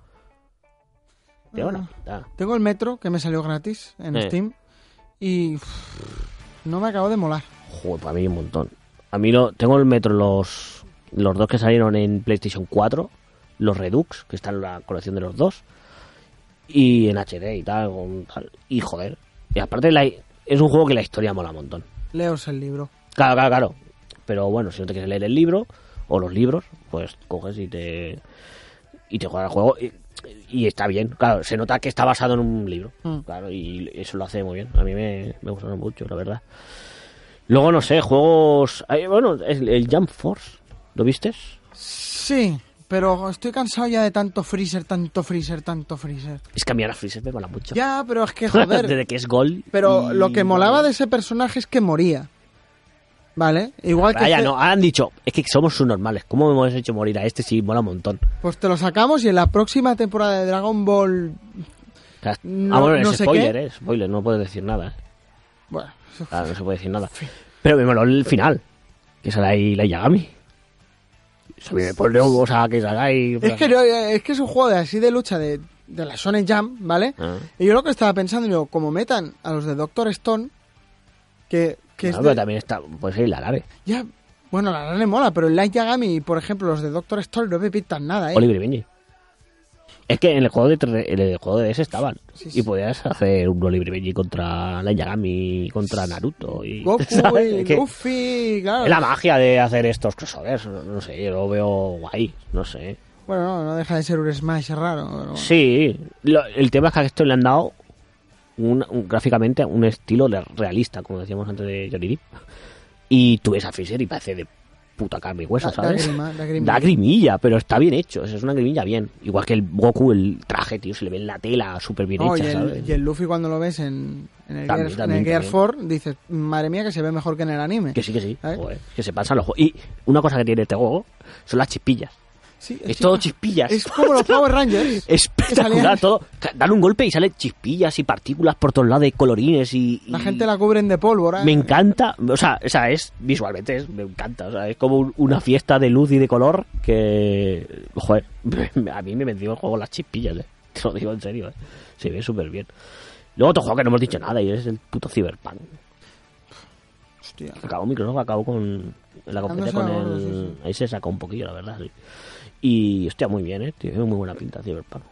Tengo el Metro que me salió gratis en Steam y no me acabo de molar. Joder, para mí un montón. A mí tengo el Metro los 2 que salieron en PlayStation 4, los Redux, que están en la colección de los 2, y en HD y tal. Y joder. Y aparte es un juego que la historia mola un montón. Leos el libro. Claro. Pero bueno, si no te quieres leer el libro o los libros, pues coges y te juegas el juego y está bien. Claro, se nota que está basado en un libro. Claro, y eso lo hace muy bien. A mí me gustaron mucho, la verdad. Luego, no sé, juegos... Bueno, el Jump Force, ¿lo vistes? Sí, pero estoy cansado ya de tanto Freezer. Es que a mí ahora Freezer me mola mucho. Ya, pero es que, joder... Desde que es Gol. Pero lo que molaba de ese personaje es que moría. ¿Vale? Igual que... no, han dicho, es que somos subnormales. ¿Cómo hemos hecho morir a este? Sí, mola un montón. Pues te lo sacamos y en la próxima temporada de Dragon Ball... bueno, es spoiler, spoiler, no puedes decir nada. Bueno, claro, no se puede decir nada. Pero me moló el final, que sale ahí la Yagami. Se me pone o sea, que salga ahí... Es que es un juego así de lucha de la Shonen Jump, ¿vale? Y yo lo que estaba pensando, digo, como metan a los de Doctor Stone, que pero también está, puede ser la Lare. Ya, bueno, la Lare mola, pero el Light Yagami, por ejemplo, los de Doctor Stone no me pintan nada, Oliver y Benji. Es que en el juego de DS estaban. Sí. Y podías hacer un Oliver y Benji contra Light Yagami, contra Naruto. Y, Goku y Luffy, claro. Es la magia de hacer estos crossovers. No sé, yo lo veo guay, no sé. Bueno, no deja de ser un Smash raro. Pero... Sí, el tema es que a esto le han dado gráficamente un estilo realista, como decíamos antes de Johnny Depp. Y tú ves a Freezer y parece de puta carne y hueso, ¿sabes? Da grimilla, pero está bien hecho. Es una grimilla bien. Igual que el Goku, el traje, tío, se le ve en la tela súper bien hecha, ¿sabes? Y el Luffy cuando lo ves en el Gear 4, dices, madre mía, que se ve mejor que en el anime. Que sí. Joder, que se pasan los juegos. Y una cosa que tiene este juego son las chispillas. Sí, es todo chispillas. Es como los Power Rangers. Espectacular todo. Dan un golpe y sale chispillas y partículas por todos lados de colorines y... La gente la cubren de pólvora. Me encanta. O sea es visualmente me encanta. O sea, es como una fiesta de luz y de color que... Joder, a mí me vendió el juego las chispillas, Te lo digo en serio, Se ve súper bien. Luego otro juego que no hemos dicho nada y es el puto Cyberpunk. Hostia. Acabó con... La competencia con el... Ahí se sacó un poquillo, la verdad, sí. Y, hostia, muy bien, Tiene muy buena pinta Cyberpunk.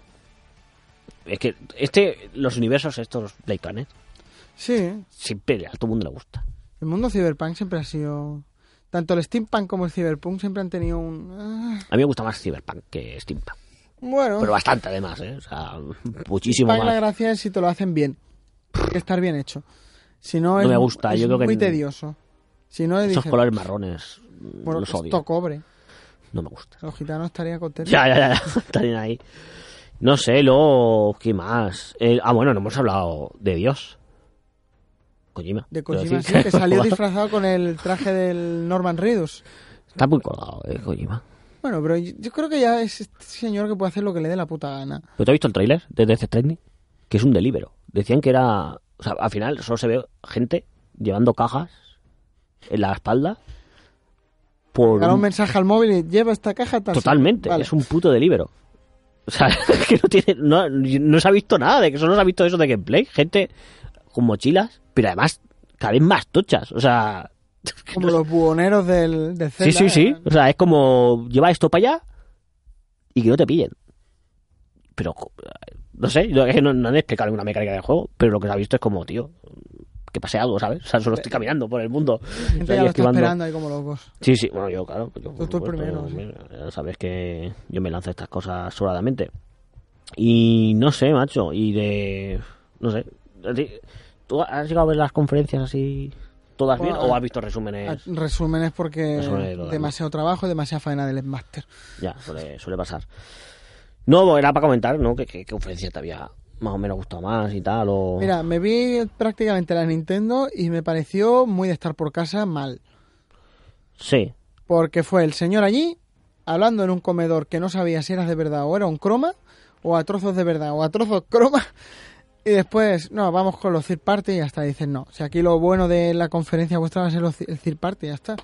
Es que los universos estos Blade Planet, sí, siempre a todo el mundo le gusta. El mundo Cyberpunk siempre ha sido... Tanto el Steampunk como el Cyberpunk siempre han tenido un... A mí me gusta más Cyberpunk que Steampunk. Bueno. Pero bastante, además, O sea, muchísimo Steampunk, más. La gracia es si te lo hacen bien. Tiene que estar bien hecho. Si no, me gusta. Es yo creo que muy tedioso. Si no, esos colores marrones, bueno, los odio. Esto cobre. No me gusta. Los gitanos estarían contentos. Ya. Estarían ahí. No sé, luego... ¿Qué más? Bueno, no hemos hablado de Dios. Kojima. De Kojima, sí, que salió disfrazado con el traje del Norman Reedus. Está muy colgado, Kojima. Bueno, pero yo creo que ya es este señor que puede hacer lo que le dé la puta gana. ¿Pero te has visto el tráiler de Death Stranding? Que es un delibero. Decían que era... O sea, al final solo se ve gente llevando cajas en la espalda por Dar un mensaje al móvil y lleva esta caja tal. Totalmente, Vale. es un puto Deliveroo. O sea, que no se ha visto nada de que solo se ha visto eso de gameplay. Gente con mochilas, pero además cada vez más tochas. O sea, Como los buhoneros del Zelda. sí. O sea, es como lleva esto para allá y que no te pillen. Pero, no sé, es que no han explicado ninguna mecánica del juego, pero lo que se ha visto es como, tío, que pase algo, ¿sabes? O sea, solo estoy caminando por el mundo. Gente ya lo está esperando ahí como locos. Sí, bueno, yo, claro. Yo, Tú el primero, sí. Ya sabes que yo me lanzo estas cosas sobradamente. Y no sé, macho, no sé. ¿Tú has llegado a ver las conferencias así todas bien o has visto resúmenes? Resúmenes porque Resúmenes demasiado trabajo, demasiada faena del Master. Ya, suele pasar. No, era para comentar, ¿no? ¿Qué conferencia te había más o menos gustado más y tal? Mira, me vi prácticamente la Nintendo y me pareció muy de estar por casa mal. Sí. Porque fue el señor allí hablando en un comedor que no sabía si era de verdad o era un croma, o a trozos de verdad o a trozos croma. Y después, no, vamos con los third party y hasta dicen no. O sea, aquí lo bueno de la conferencia vuestra va a ser el third party, ya está.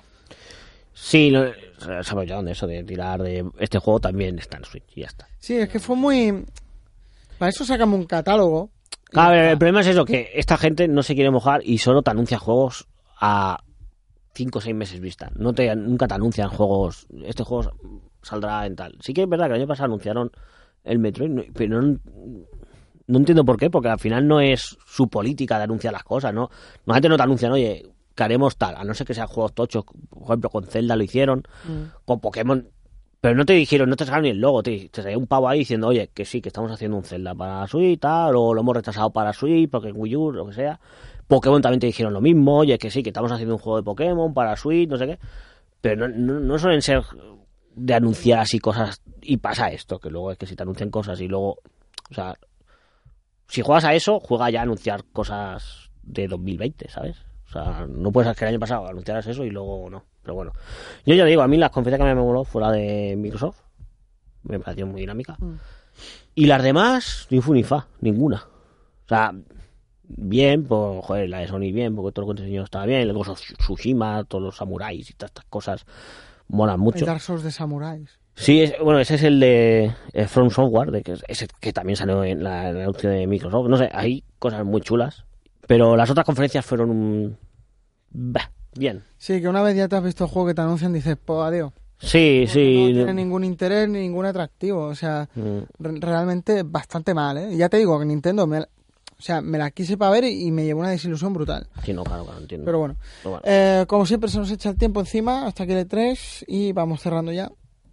Sí, sabes ya dónde eso de tirar de este juego también está en Switch y ya está. Sí, es que fue muy... Para eso sacamos un catálogo. A ver, el problema es eso, que esta gente no se quiere mojar y solo te anuncia juegos a 5 o 6 meses vista. Nunca te anuncian juegos, este juego saldrá en tal. Sí que es verdad que el año pasado anunciaron el Metroid, pero no entiendo por qué, porque al final no es su política de anunciar las cosas, ¿no? Normalmente no te anuncian, oye, que haremos tal, a no ser que sean juegos tochos, por ejemplo, con Zelda lo hicieron, con Pokémon, pero no te dijeron, no te sacaron ni el logo, te salía un pavo ahí diciendo, oye, que sí, que estamos haciendo un Zelda para Switch, tal, o lo hemos retrasado para Switch, porque en Wii U, lo que sea. Pokémon también te dijeron lo mismo, oye, que sí, que estamos haciendo un juego de Pokémon para Switch, no sé qué, pero no suelen ser de anunciar así cosas, y pasa esto, que luego es que si te anuncian cosas y luego, o sea, si juegas a eso, juega ya a anunciar cosas de 2020, ¿sabes? O sea, no puedes hacer que el año pasado anunciaras eso y luego no. Pero bueno, yo ya digo, a mí las conferencias que me moló fue la de Microsoft. Me pareció muy dinámica. Y las demás, ni fu ni fa, ninguna. O sea, bien, pues, joder, la de Sony bien, porque todo lo que te enseñó estaba bien. Luego Tsushima, todos los samuráis y todas estas cosas molan mucho. El Dark Souls de samuráis. Sí, ese es el de From Software, que también salió en la anuncio de Microsoft. No sé, hay cosas muy chulas. Pero las otras conferencias fueron bien. Sí, que una vez ya te has visto el juego que te anuncian, dices, pues adiós. Sí. No tiene ningún interés ni ningún atractivo. O sea, realmente bastante mal, ¿eh? Y ya te digo que Nintendo me la quise para ver y me llevó una desilusión brutal. Sí, no, claro, entiendo. Pero bueno. Como siempre se nos echa el tiempo encima hasta que el E3 y vamos cerrando ya.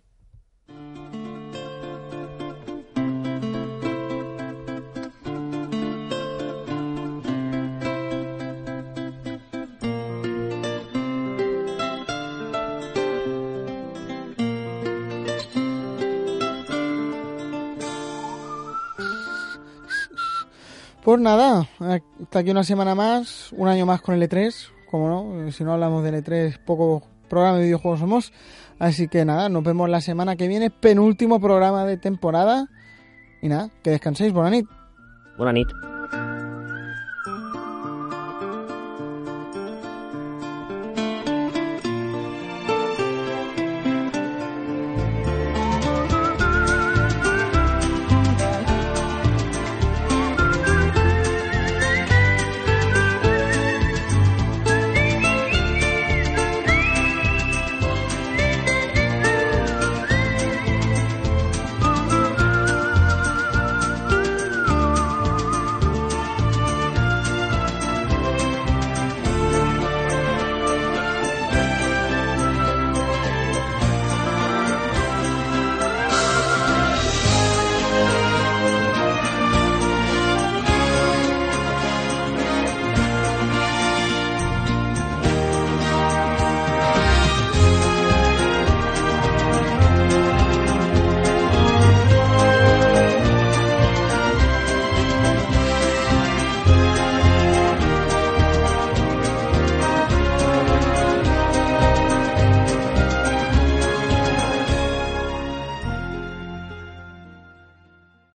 Pues nada, hasta aquí una semana más, un año más con el E3, como no, si no hablamos del E3, poco programa de videojuegos somos, así que nada, nos vemos la semana que viene, penúltimo programa de temporada, y nada, que descanséis, buena nit. Buena nit.